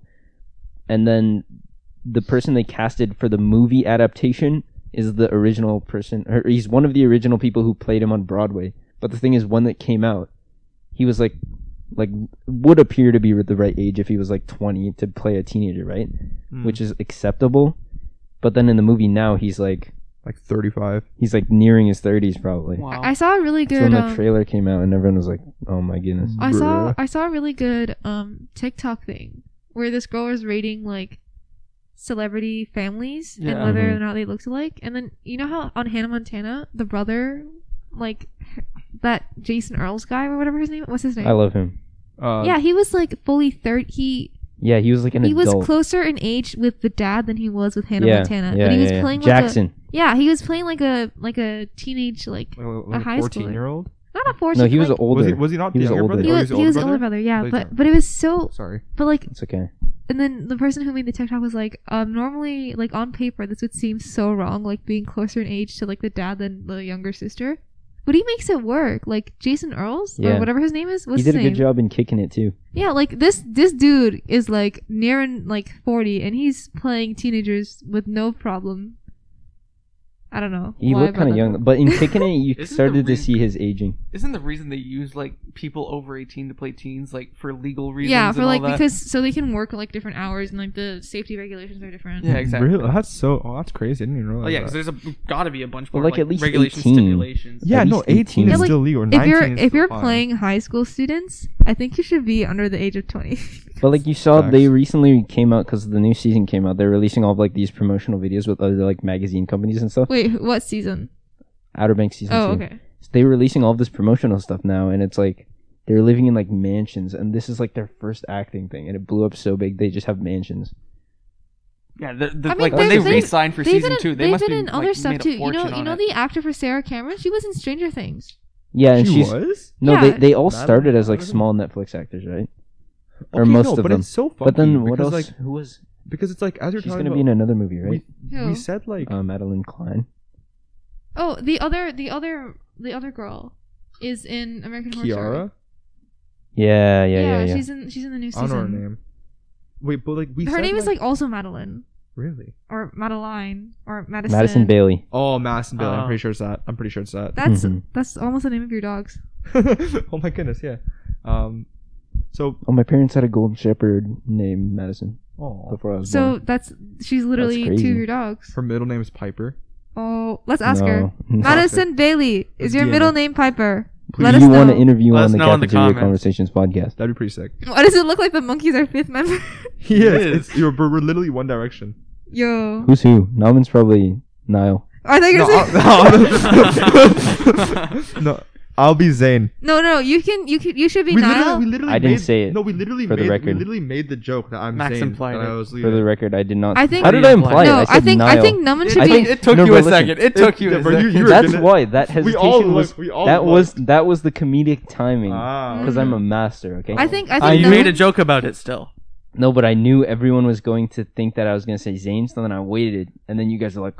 Speaker 2: and then the person they casted for the movie adaptation is the original person, or he's one of the original people who played him on Broadway. But the thing is, when it came out, he was like, like would appear to be the right age if he was like twenty to play a teenager, right?
Speaker 1: Mm.
Speaker 2: Which is acceptable. But then in the movie now, he's like
Speaker 1: like thirty-five.
Speaker 2: he's like nearing his thirties probably.
Speaker 4: Wow.
Speaker 3: I saw a really
Speaker 2: So
Speaker 3: good.
Speaker 2: when the
Speaker 3: Um,
Speaker 2: trailer came out, and everyone was like, "Oh my goodness!"
Speaker 3: I saw
Speaker 1: Bruh.
Speaker 3: I saw a really good um TikTok thing where this girl was rating like celebrity families and
Speaker 4: Yeah.
Speaker 3: whether
Speaker 2: Mhm.
Speaker 3: or not they looked alike. And then you know how on Hannah Montana, the brother, like that Jason Earls guy or whatever his name. What's his name?
Speaker 2: I love him.
Speaker 1: Uh,
Speaker 3: yeah, he was like fully thirty. He
Speaker 2: Yeah, he was like an
Speaker 3: he was
Speaker 2: adult.
Speaker 3: closer in age with the dad than he was with Hannah
Speaker 2: yeah,
Speaker 3: Montana.
Speaker 2: yeah,
Speaker 3: but he was
Speaker 2: yeah, yeah.
Speaker 3: playing
Speaker 2: Jackson.
Speaker 3: like a yeah, he was playing like a like a teenage like
Speaker 1: like
Speaker 3: a high
Speaker 1: a fourteen
Speaker 3: schooler.
Speaker 1: year old.
Speaker 3: not a fourteen.
Speaker 2: No, he was
Speaker 3: like,
Speaker 2: older.
Speaker 1: Was he? Was he not
Speaker 2: He
Speaker 1: the
Speaker 2: was
Speaker 1: younger
Speaker 2: older.
Speaker 1: brother?
Speaker 3: he
Speaker 1: Oh,
Speaker 3: was
Speaker 1: the
Speaker 3: he was
Speaker 1: older
Speaker 3: older
Speaker 1: brother?
Speaker 3: brother. Yeah,
Speaker 1: Like,
Speaker 3: but
Speaker 1: sorry.
Speaker 3: but it was so
Speaker 1: Sorry.
Speaker 3: but like
Speaker 2: It's okay.
Speaker 3: and then the person who made the TikTok was like, um, normally, like on paper, this would seem so wrong, like being closer in age to like the dad than the younger sister. But he makes it work. Like Jason Earls
Speaker 2: Yeah.
Speaker 3: or whatever his name is. What's
Speaker 2: He did a
Speaker 3: his
Speaker 2: good
Speaker 3: name?
Speaker 2: job in kicking it too.
Speaker 3: Yeah, like this this dude is like nearing like forty, and he's playing teenagers with no problem. I don't know.
Speaker 2: He
Speaker 3: why,
Speaker 2: looked kind
Speaker 3: but
Speaker 2: of
Speaker 3: like-
Speaker 2: young, but in kicking it, you
Speaker 5: Isn't the
Speaker 2: started to
Speaker 5: ring-
Speaker 2: see his aging.
Speaker 5: Isn't the reason they use like people over eighteen to play teens like for legal reasons?
Speaker 3: Yeah,
Speaker 5: and
Speaker 3: for
Speaker 5: all
Speaker 3: like
Speaker 5: that?
Speaker 3: because so they can work like different hours and like the safety regulations are different.
Speaker 5: Yeah, exactly.
Speaker 1: Really? That's so. Oh, that's crazy. I didn't even realize.
Speaker 5: Oh yeah, because
Speaker 1: that.
Speaker 5: there's a gotta be a bunch
Speaker 2: Well,
Speaker 5: more
Speaker 2: like,
Speaker 5: like,
Speaker 2: at least
Speaker 5: regulations,
Speaker 2: eighteen.
Speaker 5: stipulations.
Speaker 1: Yeah,
Speaker 2: At
Speaker 1: no,
Speaker 2: least
Speaker 1: eighteen
Speaker 2: eighteen.
Speaker 1: is
Speaker 3: Yeah, like,
Speaker 1: still legal.
Speaker 3: If
Speaker 1: nineteen
Speaker 3: you're
Speaker 1: is
Speaker 3: if
Speaker 1: still
Speaker 3: you're
Speaker 1: fine.
Speaker 3: playing high school students, I think you should be under the age of twenty.
Speaker 2: But like you saw,
Speaker 1: Facts.
Speaker 2: they recently came out because the new season came out. They're releasing all of like these promotional videos with other like magazine companies and stuff.
Speaker 3: Wait, what season?
Speaker 2: Outer Banks season
Speaker 3: Oh,
Speaker 2: two.
Speaker 3: okay.
Speaker 2: So they're releasing all of this promotional stuff now, and it's like they're living in like mansions, and this is like their first acting thing, and it blew up so big they just have mansions.
Speaker 5: Yeah, the, the,
Speaker 3: I mean,
Speaker 5: like when
Speaker 3: they've-
Speaker 5: they
Speaker 3: they've-
Speaker 5: re-signed for
Speaker 3: They've
Speaker 5: season
Speaker 3: been in,
Speaker 5: two, they
Speaker 3: they've
Speaker 5: must
Speaker 3: been
Speaker 5: be
Speaker 3: in other
Speaker 5: like,
Speaker 3: stuff
Speaker 5: made a
Speaker 3: too. You know,
Speaker 5: fortune
Speaker 3: you
Speaker 5: on
Speaker 3: know
Speaker 5: it.
Speaker 3: the actor for Sarah Cameron. She was in Stranger Things.
Speaker 2: Yeah, and
Speaker 1: she
Speaker 2: she's
Speaker 1: was.
Speaker 2: no,
Speaker 3: Yeah.
Speaker 2: they they all
Speaker 1: Madeline-
Speaker 2: started as like
Speaker 1: Madeline?
Speaker 2: small Netflix actors, right? Or
Speaker 1: Okay,
Speaker 2: most
Speaker 1: no,
Speaker 2: of
Speaker 1: but
Speaker 2: them.
Speaker 1: it's so funky.
Speaker 2: But then what
Speaker 1: because,
Speaker 2: else?
Speaker 1: Like,
Speaker 2: Who was?
Speaker 1: because it's like as you're
Speaker 2: She's
Speaker 1: talking
Speaker 2: gonna
Speaker 1: about,
Speaker 2: be in another movie, right?
Speaker 1: we,
Speaker 3: Who?
Speaker 1: we said like
Speaker 2: Uh, Madeline Klein.
Speaker 3: Oh, the other, the other, the other girl is in American Horror Story.
Speaker 1: Kiara.
Speaker 2: Yeah, yeah, yeah, yeah.
Speaker 3: she's in she's in the new
Speaker 1: I don't know her
Speaker 3: season.
Speaker 1: name. Wait, but like we.
Speaker 3: Her
Speaker 1: said,
Speaker 3: name is like also Madeline
Speaker 1: really.
Speaker 3: or Madeline or Madison.
Speaker 2: Madison Bailey.
Speaker 1: Oh, Madison Bailey. I'm
Speaker 5: Oh.
Speaker 1: pretty sure it's that. I'm pretty sure it's that.
Speaker 3: That's
Speaker 2: Mhm.
Speaker 3: that's almost the name of your dogs.
Speaker 1: Oh my goodness, yeah. Um, so
Speaker 2: Oh, my parents had a golden shepherd named Madison
Speaker 1: oh,
Speaker 2: before I was
Speaker 3: So
Speaker 2: born.
Speaker 3: that's she's literally two
Speaker 2: crazy.
Speaker 3: of your dogs.
Speaker 1: her middle name is Piper.
Speaker 3: Oh, let's ask
Speaker 2: No.
Speaker 3: her.
Speaker 2: No.
Speaker 3: Madison Bailey, is
Speaker 1: Let's
Speaker 3: your
Speaker 1: D M
Speaker 3: middle
Speaker 1: her.
Speaker 3: name Piper?
Speaker 1: Please.
Speaker 3: Let
Speaker 2: Do
Speaker 3: us
Speaker 2: you
Speaker 3: know.
Speaker 2: want to interview
Speaker 5: Let
Speaker 2: on
Speaker 5: us
Speaker 2: the
Speaker 5: know in the
Speaker 2: Cafeteria
Speaker 5: comments.
Speaker 2: Conversations podcast?
Speaker 1: That'd be pretty sick.
Speaker 3: Why does it look like the monkey's our fifth member?
Speaker 1: He is.
Speaker 5: is.
Speaker 1: It's, you're, we're literally One Direction.
Speaker 3: Yo,
Speaker 2: Who's who? Nauman's probably Niall.
Speaker 3: I thought you were
Speaker 1: No,
Speaker 3: gonna say.
Speaker 1: I'll, no, I'll be Zayn.
Speaker 3: No, no, you can, you can, you should be
Speaker 1: We
Speaker 3: Niall.
Speaker 1: literally, we literally
Speaker 2: I didn't
Speaker 1: made,
Speaker 2: say it,
Speaker 1: No, we literally
Speaker 2: for the
Speaker 1: made,
Speaker 2: record.
Speaker 1: we literally made the joke that I'm
Speaker 5: Max
Speaker 1: Zayn.
Speaker 5: implied
Speaker 1: that I
Speaker 5: it.
Speaker 1: was
Speaker 2: For
Speaker 1: leaving.
Speaker 2: the record, I did not.
Speaker 3: I think-
Speaker 2: How did I imply
Speaker 3: no,
Speaker 2: it? I
Speaker 3: I
Speaker 2: said
Speaker 3: think,
Speaker 2: Niall.
Speaker 3: I think Numan should
Speaker 2: I
Speaker 3: be.
Speaker 2: think-
Speaker 5: It took
Speaker 2: No,
Speaker 5: you
Speaker 2: but
Speaker 5: a
Speaker 2: listen.
Speaker 5: second. It took you
Speaker 1: yeah,
Speaker 5: a
Speaker 1: but you-
Speaker 5: second.
Speaker 1: you were
Speaker 2: That's
Speaker 1: gonna-
Speaker 2: why that
Speaker 1: we
Speaker 2: hesitation
Speaker 1: all
Speaker 2: was.
Speaker 1: look- we all
Speaker 2: that
Speaker 1: look.
Speaker 2: was that was the comedic timing
Speaker 1: Ah,
Speaker 2: because
Speaker 1: okay.
Speaker 2: I'm a master. Okay.
Speaker 3: I think, I
Speaker 5: Uh,
Speaker 3: think.
Speaker 5: you
Speaker 3: Numan-
Speaker 5: made a joke about it still.
Speaker 2: No, but I knew everyone was going to think that I was going to say Zayn, so then I waited, and then you guys were like,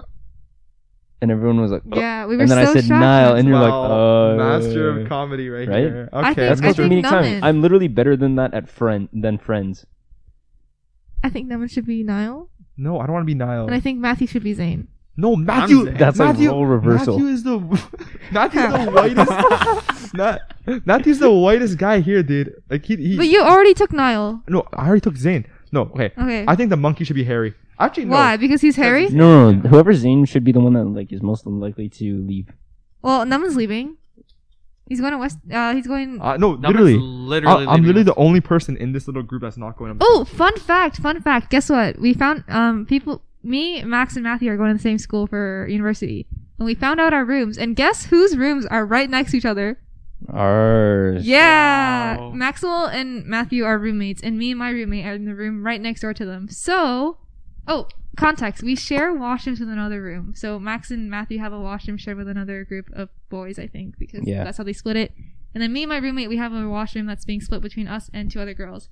Speaker 2: and everyone was like, oh.
Speaker 3: Yeah, we were
Speaker 2: And then
Speaker 3: so
Speaker 2: I said
Speaker 3: shocked.
Speaker 2: Niall, and you're like,
Speaker 1: Wow,
Speaker 2: uh,
Speaker 1: master of comedy right,
Speaker 2: right?
Speaker 1: here. Okay,
Speaker 3: I think-
Speaker 2: That's
Speaker 3: I
Speaker 2: called
Speaker 3: think
Speaker 2: comedic timing.
Speaker 3: Numan-
Speaker 2: I'm literally better than that at friend than friends.
Speaker 3: I think Numan should be Niall,
Speaker 1: no, I don't want to be Niall.
Speaker 3: and I think Matthew should be Zayn.
Speaker 1: No, Matthew.
Speaker 5: Zayn.
Speaker 2: That's a
Speaker 1: Matthew,
Speaker 2: role reversal.
Speaker 1: Matthew is the Matthew's the whitest. Not, Matthew's the whitest guy here, dude. Like he, he
Speaker 3: But you already took Niall.
Speaker 1: No, I already took Zayn. No, okay.
Speaker 3: Okay.
Speaker 1: I think the monkey should be Harry. Actually, no.
Speaker 3: Why? Because he's hairy?
Speaker 2: No, no, no. Whoever's Zane should be the one that like is most likely to leave.
Speaker 3: Well, Numan's leaving. He's going to West. Uh, he's going.
Speaker 1: Uh, no,
Speaker 5: Numbers
Speaker 1: literally.
Speaker 5: literally
Speaker 1: I, I'm
Speaker 5: leaving
Speaker 1: literally
Speaker 5: us.
Speaker 1: the only person in this little group that's not going up.
Speaker 3: Oh, fun fact! Fun fact! Guess what? We found um people. Me, Max, and Matthew are going to the same school for university. And we found out our rooms, and guess whose rooms are right next to each other?
Speaker 2: Ours.
Speaker 3: Yeah,
Speaker 5: Wow.
Speaker 3: Maxwell and Matthew are roommates, and me and my roommate are in the room right next door to them. So, oh, context: we share washrooms with another room. So Max and Matthew have a washroom shared with another group of boys, I think, because
Speaker 2: Yeah.
Speaker 3: that's how they split it. And then me and my roommate, we have a washroom that's being split between us and two other girls.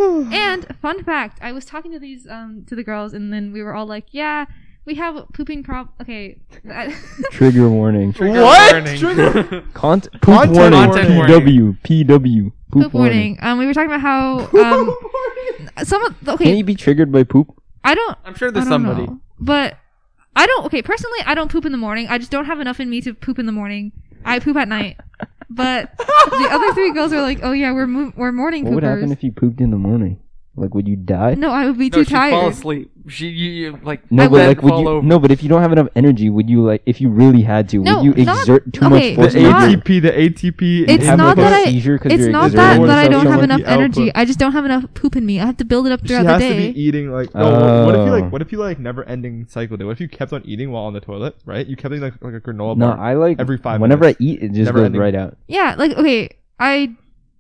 Speaker 3: And fun fact, I was talking to these um to the girls, and then we were all like, "Yeah, we have pooping prob." Okay.
Speaker 2: Trigger warning.
Speaker 5: Trigger
Speaker 1: What?
Speaker 5: warning.
Speaker 1: Trigger-
Speaker 2: Cont- poop
Speaker 1: Content
Speaker 2: warning.
Speaker 5: warning.
Speaker 2: P W. P W. Poop,
Speaker 3: Poop warning. Um, we were talking about how um some of
Speaker 2: Can
Speaker 3: okay.
Speaker 2: you be triggered by poop?
Speaker 3: I don't.
Speaker 5: I'm sure
Speaker 3: I
Speaker 5: there's
Speaker 3: don't
Speaker 5: somebody.
Speaker 3: know. But I don't. Okay, personally, I don't poop in the morning. I just don't have enough in me to poop in the morning. I poop at night. But the other three girls are like, "Oh yeah, we're mo- we're morning
Speaker 2: What would happen
Speaker 3: poopers."
Speaker 2: if you pooped in the morning? Like, would you die?
Speaker 3: No, I would be
Speaker 5: No,
Speaker 3: too
Speaker 5: she'd fall
Speaker 3: tired.
Speaker 5: asleep. She, you, you like,
Speaker 2: No,
Speaker 3: I
Speaker 2: but
Speaker 3: would
Speaker 2: like, would
Speaker 5: fall
Speaker 2: you?
Speaker 5: over.
Speaker 2: No, but if you don't have enough energy, would you like? If you really had to,
Speaker 3: No,
Speaker 2: would you
Speaker 3: not-
Speaker 2: exert too
Speaker 3: okay,
Speaker 2: much force?
Speaker 1: The
Speaker 3: It's
Speaker 2: in
Speaker 3: not-
Speaker 2: your-
Speaker 1: A T P, the A T P.
Speaker 3: It's
Speaker 2: have,
Speaker 3: not
Speaker 2: like, a
Speaker 3: that I-
Speaker 2: seizure 'cause
Speaker 3: It's
Speaker 2: you're
Speaker 3: not
Speaker 2: exerting
Speaker 3: that
Speaker 1: yourself
Speaker 3: that I
Speaker 1: so
Speaker 3: don't have
Speaker 1: much.
Speaker 3: enough
Speaker 1: The output.
Speaker 3: energy. I just don't have enough poop in me. I have to build it up
Speaker 1: She
Speaker 3: throughout
Speaker 1: has
Speaker 3: the
Speaker 1: to
Speaker 3: day.
Speaker 1: be eating like. No, what if you
Speaker 2: Oh.
Speaker 1: like? What if you like never ending cycle day? What if you kept on eating while on the toilet? Right? You kept eating like like a granola
Speaker 2: No,
Speaker 1: bar.
Speaker 2: I like
Speaker 1: every five
Speaker 2: Whenever
Speaker 1: minutes.
Speaker 2: I eat, it just
Speaker 1: Never
Speaker 2: goes
Speaker 1: ending.
Speaker 2: right out.
Speaker 3: Yeah, like okay, I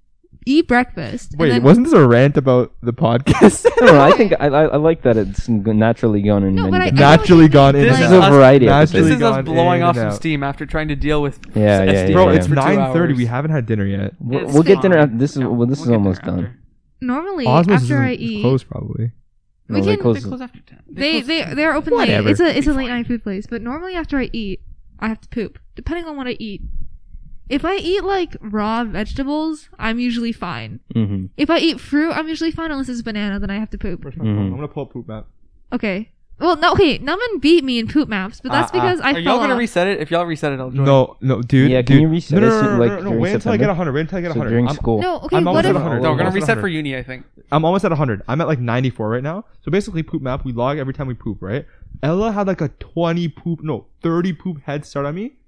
Speaker 3: eat breakfast. and
Speaker 1: Wait,
Speaker 3: then-
Speaker 1: wasn't this a rant about the podcast?
Speaker 2: No, no, I think I, I I like that it's g- naturally gone in.
Speaker 3: No,
Speaker 2: many
Speaker 3: but I-
Speaker 2: different-
Speaker 3: I-
Speaker 1: Naturally gone in
Speaker 5: This
Speaker 2: This
Speaker 1: and
Speaker 2: is
Speaker 5: is
Speaker 2: a
Speaker 1: out.
Speaker 5: us-
Speaker 2: variety
Speaker 1: naturally
Speaker 2: episode.
Speaker 5: This is us
Speaker 1: gone
Speaker 5: blowing
Speaker 1: in
Speaker 5: off
Speaker 1: and
Speaker 5: some
Speaker 1: out.
Speaker 5: steam after trying to deal with
Speaker 2: Yeah, yeah,
Speaker 5: S D
Speaker 2: yeah,
Speaker 1: Bro,
Speaker 2: yeah.
Speaker 1: it's
Speaker 5: for two
Speaker 1: nine thirty.
Speaker 5: hours.
Speaker 1: We haven't had dinner yet.
Speaker 2: We'll,
Speaker 3: It's
Speaker 2: we'll get
Speaker 3: fine.
Speaker 2: dinner. After, this is
Speaker 5: Yeah,
Speaker 2: well, this
Speaker 5: we'll
Speaker 2: is
Speaker 5: get
Speaker 2: almost
Speaker 5: dinner
Speaker 2: done.
Speaker 5: after.
Speaker 3: normally
Speaker 1: Osmos
Speaker 3: after I
Speaker 1: is
Speaker 3: eat,
Speaker 1: closed probably.
Speaker 3: We
Speaker 2: No, they
Speaker 3: can-
Speaker 2: close-
Speaker 5: They close after ten.
Speaker 3: they
Speaker 5: close-
Speaker 3: they they're open
Speaker 1: Whatever.
Speaker 3: late. It's a it's a
Speaker 5: Be
Speaker 3: late
Speaker 5: fine.
Speaker 3: night food place. But normally after I eat, I have to poop. Depending on what I eat. If I eat like raw vegetables, I'm usually fine.
Speaker 2: Mm-hmm.
Speaker 3: If I eat fruit, I'm usually fine unless it's banana. Then I have to poop.
Speaker 1: Where's my
Speaker 2: Mhm.
Speaker 1: phone? I'm gonna pull up poop map.
Speaker 3: Okay. Well, no, okay. Numan beat me in poop maps, but that's
Speaker 1: Uh, uh,
Speaker 3: because I
Speaker 5: Are
Speaker 3: fell
Speaker 5: y'all gonna
Speaker 3: off.
Speaker 5: reset it? If y'all reset it, I'll join.
Speaker 1: No, no, dude.
Speaker 2: Yeah, can
Speaker 1: dude.
Speaker 2: you reset
Speaker 1: no,
Speaker 2: it
Speaker 1: no,
Speaker 2: so,
Speaker 1: no, no,
Speaker 2: like,
Speaker 1: no, no,
Speaker 2: during
Speaker 1: wait until I get
Speaker 2: September?
Speaker 1: one hundred. Wait until I get
Speaker 2: So
Speaker 1: one hundred.
Speaker 2: during
Speaker 1: I'm,
Speaker 2: school.
Speaker 3: No, okay.
Speaker 1: I'm
Speaker 3: What
Speaker 1: almost
Speaker 3: if?
Speaker 1: at one hundred.
Speaker 5: No, we're gonna
Speaker 1: Almost at
Speaker 5: reset
Speaker 1: one
Speaker 5: for
Speaker 1: hundred.
Speaker 5: uni, I think.
Speaker 1: I'm almost at one hundred. I'm at like ninety-four right now. So basically, poop map, we log every time we poop, right? Ella had like a twenty poop, no, thirty poop head start on me.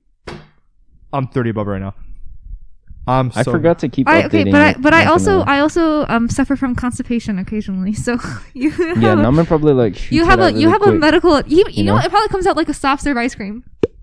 Speaker 1: I'm thirty above her right now. I'm so
Speaker 2: I forgot to keep
Speaker 3: I,
Speaker 2: updating.
Speaker 3: okay, but I
Speaker 2: it
Speaker 3: but I
Speaker 2: once in a
Speaker 3: also
Speaker 2: while.
Speaker 3: I also um suffer from constipation occasionally. So you have
Speaker 2: yeah,
Speaker 3: a,
Speaker 2: Naman probably like shoots
Speaker 3: you have
Speaker 2: it
Speaker 3: a
Speaker 2: out
Speaker 3: you
Speaker 2: really
Speaker 3: have a
Speaker 2: quick.
Speaker 3: medical. You, you,
Speaker 2: You
Speaker 3: know
Speaker 2: know?
Speaker 3: what? It probably comes out like a soft serve ice cream.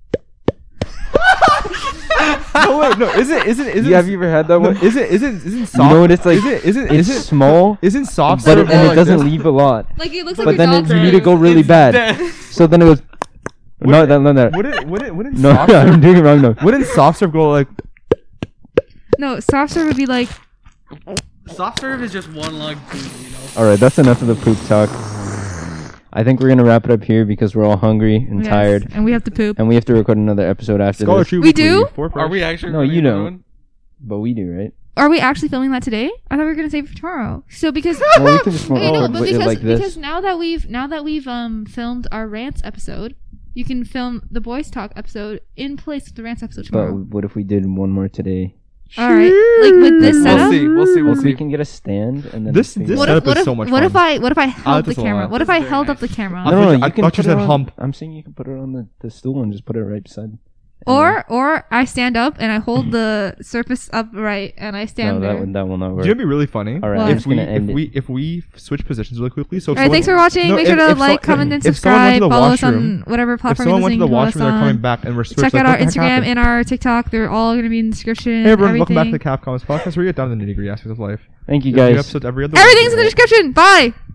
Speaker 1: No wait, no, isn't isn't isn't
Speaker 2: Yeah, have you ever had that
Speaker 1: no,
Speaker 2: one?
Speaker 1: isn't isn't isn't
Speaker 2: You
Speaker 1: soft?
Speaker 2: know what it's like?
Speaker 1: Isn't isn't
Speaker 2: It's
Speaker 1: isn't
Speaker 2: small,
Speaker 1: isn't soft
Speaker 2: but
Speaker 1: serve
Speaker 2: it, and
Speaker 1: more
Speaker 2: it
Speaker 1: like
Speaker 2: doesn't
Speaker 1: this?
Speaker 2: leave a lot.
Speaker 3: Like it looks like
Speaker 2: But
Speaker 3: your
Speaker 2: then
Speaker 3: dog
Speaker 2: it, you
Speaker 3: food.
Speaker 2: need to go really
Speaker 5: It's
Speaker 2: bad.
Speaker 5: dead.
Speaker 2: So then it goes. No, no, no, no.
Speaker 1: Wouldn't wouldn't wouldn't
Speaker 2: No,
Speaker 1: soft
Speaker 2: I'm
Speaker 1: serve,
Speaker 2: doing it wrong now.
Speaker 1: wouldn't soft serve go like?
Speaker 3: No, soft serve would be like
Speaker 5: Soft serve is just one log food, you know.
Speaker 2: All right, that's enough of the poop talk. I think we're gonna wrap it up here because we're all hungry and
Speaker 3: yes,
Speaker 2: tired,
Speaker 3: and we have to poop.
Speaker 2: and we have to record another episode after
Speaker 1: Scholar
Speaker 2: this.
Speaker 1: Tree
Speaker 3: We
Speaker 1: Weekly,
Speaker 3: do?
Speaker 1: four
Speaker 5: Are we
Speaker 1: parts.
Speaker 5: actually?
Speaker 2: No,
Speaker 5: really
Speaker 2: you
Speaker 5: another
Speaker 2: don't.
Speaker 5: one?
Speaker 2: But we do, right?
Speaker 3: Are we actually filming that today? I thought we were gonna save it for tomorrow. So because
Speaker 2: Well, we can just
Speaker 3: okay, no,
Speaker 2: record
Speaker 3: but
Speaker 2: it
Speaker 3: because
Speaker 2: like this.
Speaker 3: because now that we've now that we've um filmed our rants episode, you can film the boys talk episode in place of the rants episode
Speaker 2: But
Speaker 3: tomorrow.
Speaker 2: what if we did one more today?
Speaker 3: All right, like with this
Speaker 2: We'll
Speaker 3: setup.
Speaker 5: We'll see. We'll see. We'll
Speaker 2: If we
Speaker 5: see.
Speaker 2: can get a stand and then
Speaker 1: This-
Speaker 2: figure
Speaker 1: this
Speaker 2: it
Speaker 3: What
Speaker 2: out.
Speaker 3: if
Speaker 1: setup
Speaker 3: what
Speaker 1: is
Speaker 3: if
Speaker 1: so much
Speaker 3: what
Speaker 1: fun.
Speaker 3: if I what if I held the
Speaker 1: this a
Speaker 3: camera?
Speaker 1: lot.
Speaker 3: What if
Speaker 5: This
Speaker 3: I
Speaker 5: is very
Speaker 3: held up the
Speaker 5: nice.
Speaker 3: camera?
Speaker 1: I
Speaker 2: No, no,
Speaker 1: thought
Speaker 2: no.
Speaker 1: you- I
Speaker 2: You can
Speaker 1: thought you
Speaker 2: put it
Speaker 1: said
Speaker 2: on,
Speaker 1: hump.
Speaker 2: I'm saying you can put it on the, the stool and just put it right beside.
Speaker 3: Or or I stand up and I hold the surface upright and I
Speaker 2: No,
Speaker 3: stand
Speaker 2: that
Speaker 3: there.
Speaker 2: would that will not
Speaker 1: Do
Speaker 2: work.
Speaker 1: you know what'd be really funny?
Speaker 2: All right,
Speaker 3: What?
Speaker 2: I'm
Speaker 1: If
Speaker 2: just
Speaker 1: we
Speaker 2: gonna end
Speaker 1: if
Speaker 2: it.
Speaker 1: we if we switch positions really quickly. So if
Speaker 3: All right, thanks for
Speaker 1: someone-
Speaker 3: watching.
Speaker 1: No,
Speaker 3: Make
Speaker 1: if-
Speaker 3: sure to
Speaker 1: if so-
Speaker 3: like, comment, and
Speaker 1: if someone went to
Speaker 3: subscribe.
Speaker 1: the
Speaker 3: Follow us
Speaker 1: washroom-
Speaker 3: on whatever
Speaker 1: If
Speaker 3: platform
Speaker 1: someone
Speaker 3: you're
Speaker 1: went to the
Speaker 3: listening to us
Speaker 1: washroom, they're coming
Speaker 3: on.
Speaker 1: back and we're
Speaker 3: Check out our Instagram and our TikTok. They're all going to be in the description.
Speaker 1: Hey everyone, welcome back to
Speaker 3: everything.
Speaker 1: the Capcoms podcast where we get down to the nitty gritty aspects of life.
Speaker 2: Thank you
Speaker 1: We have new
Speaker 2: guys.
Speaker 1: episodes every other
Speaker 3: Everything's
Speaker 1: week.
Speaker 3: in the description. Bye.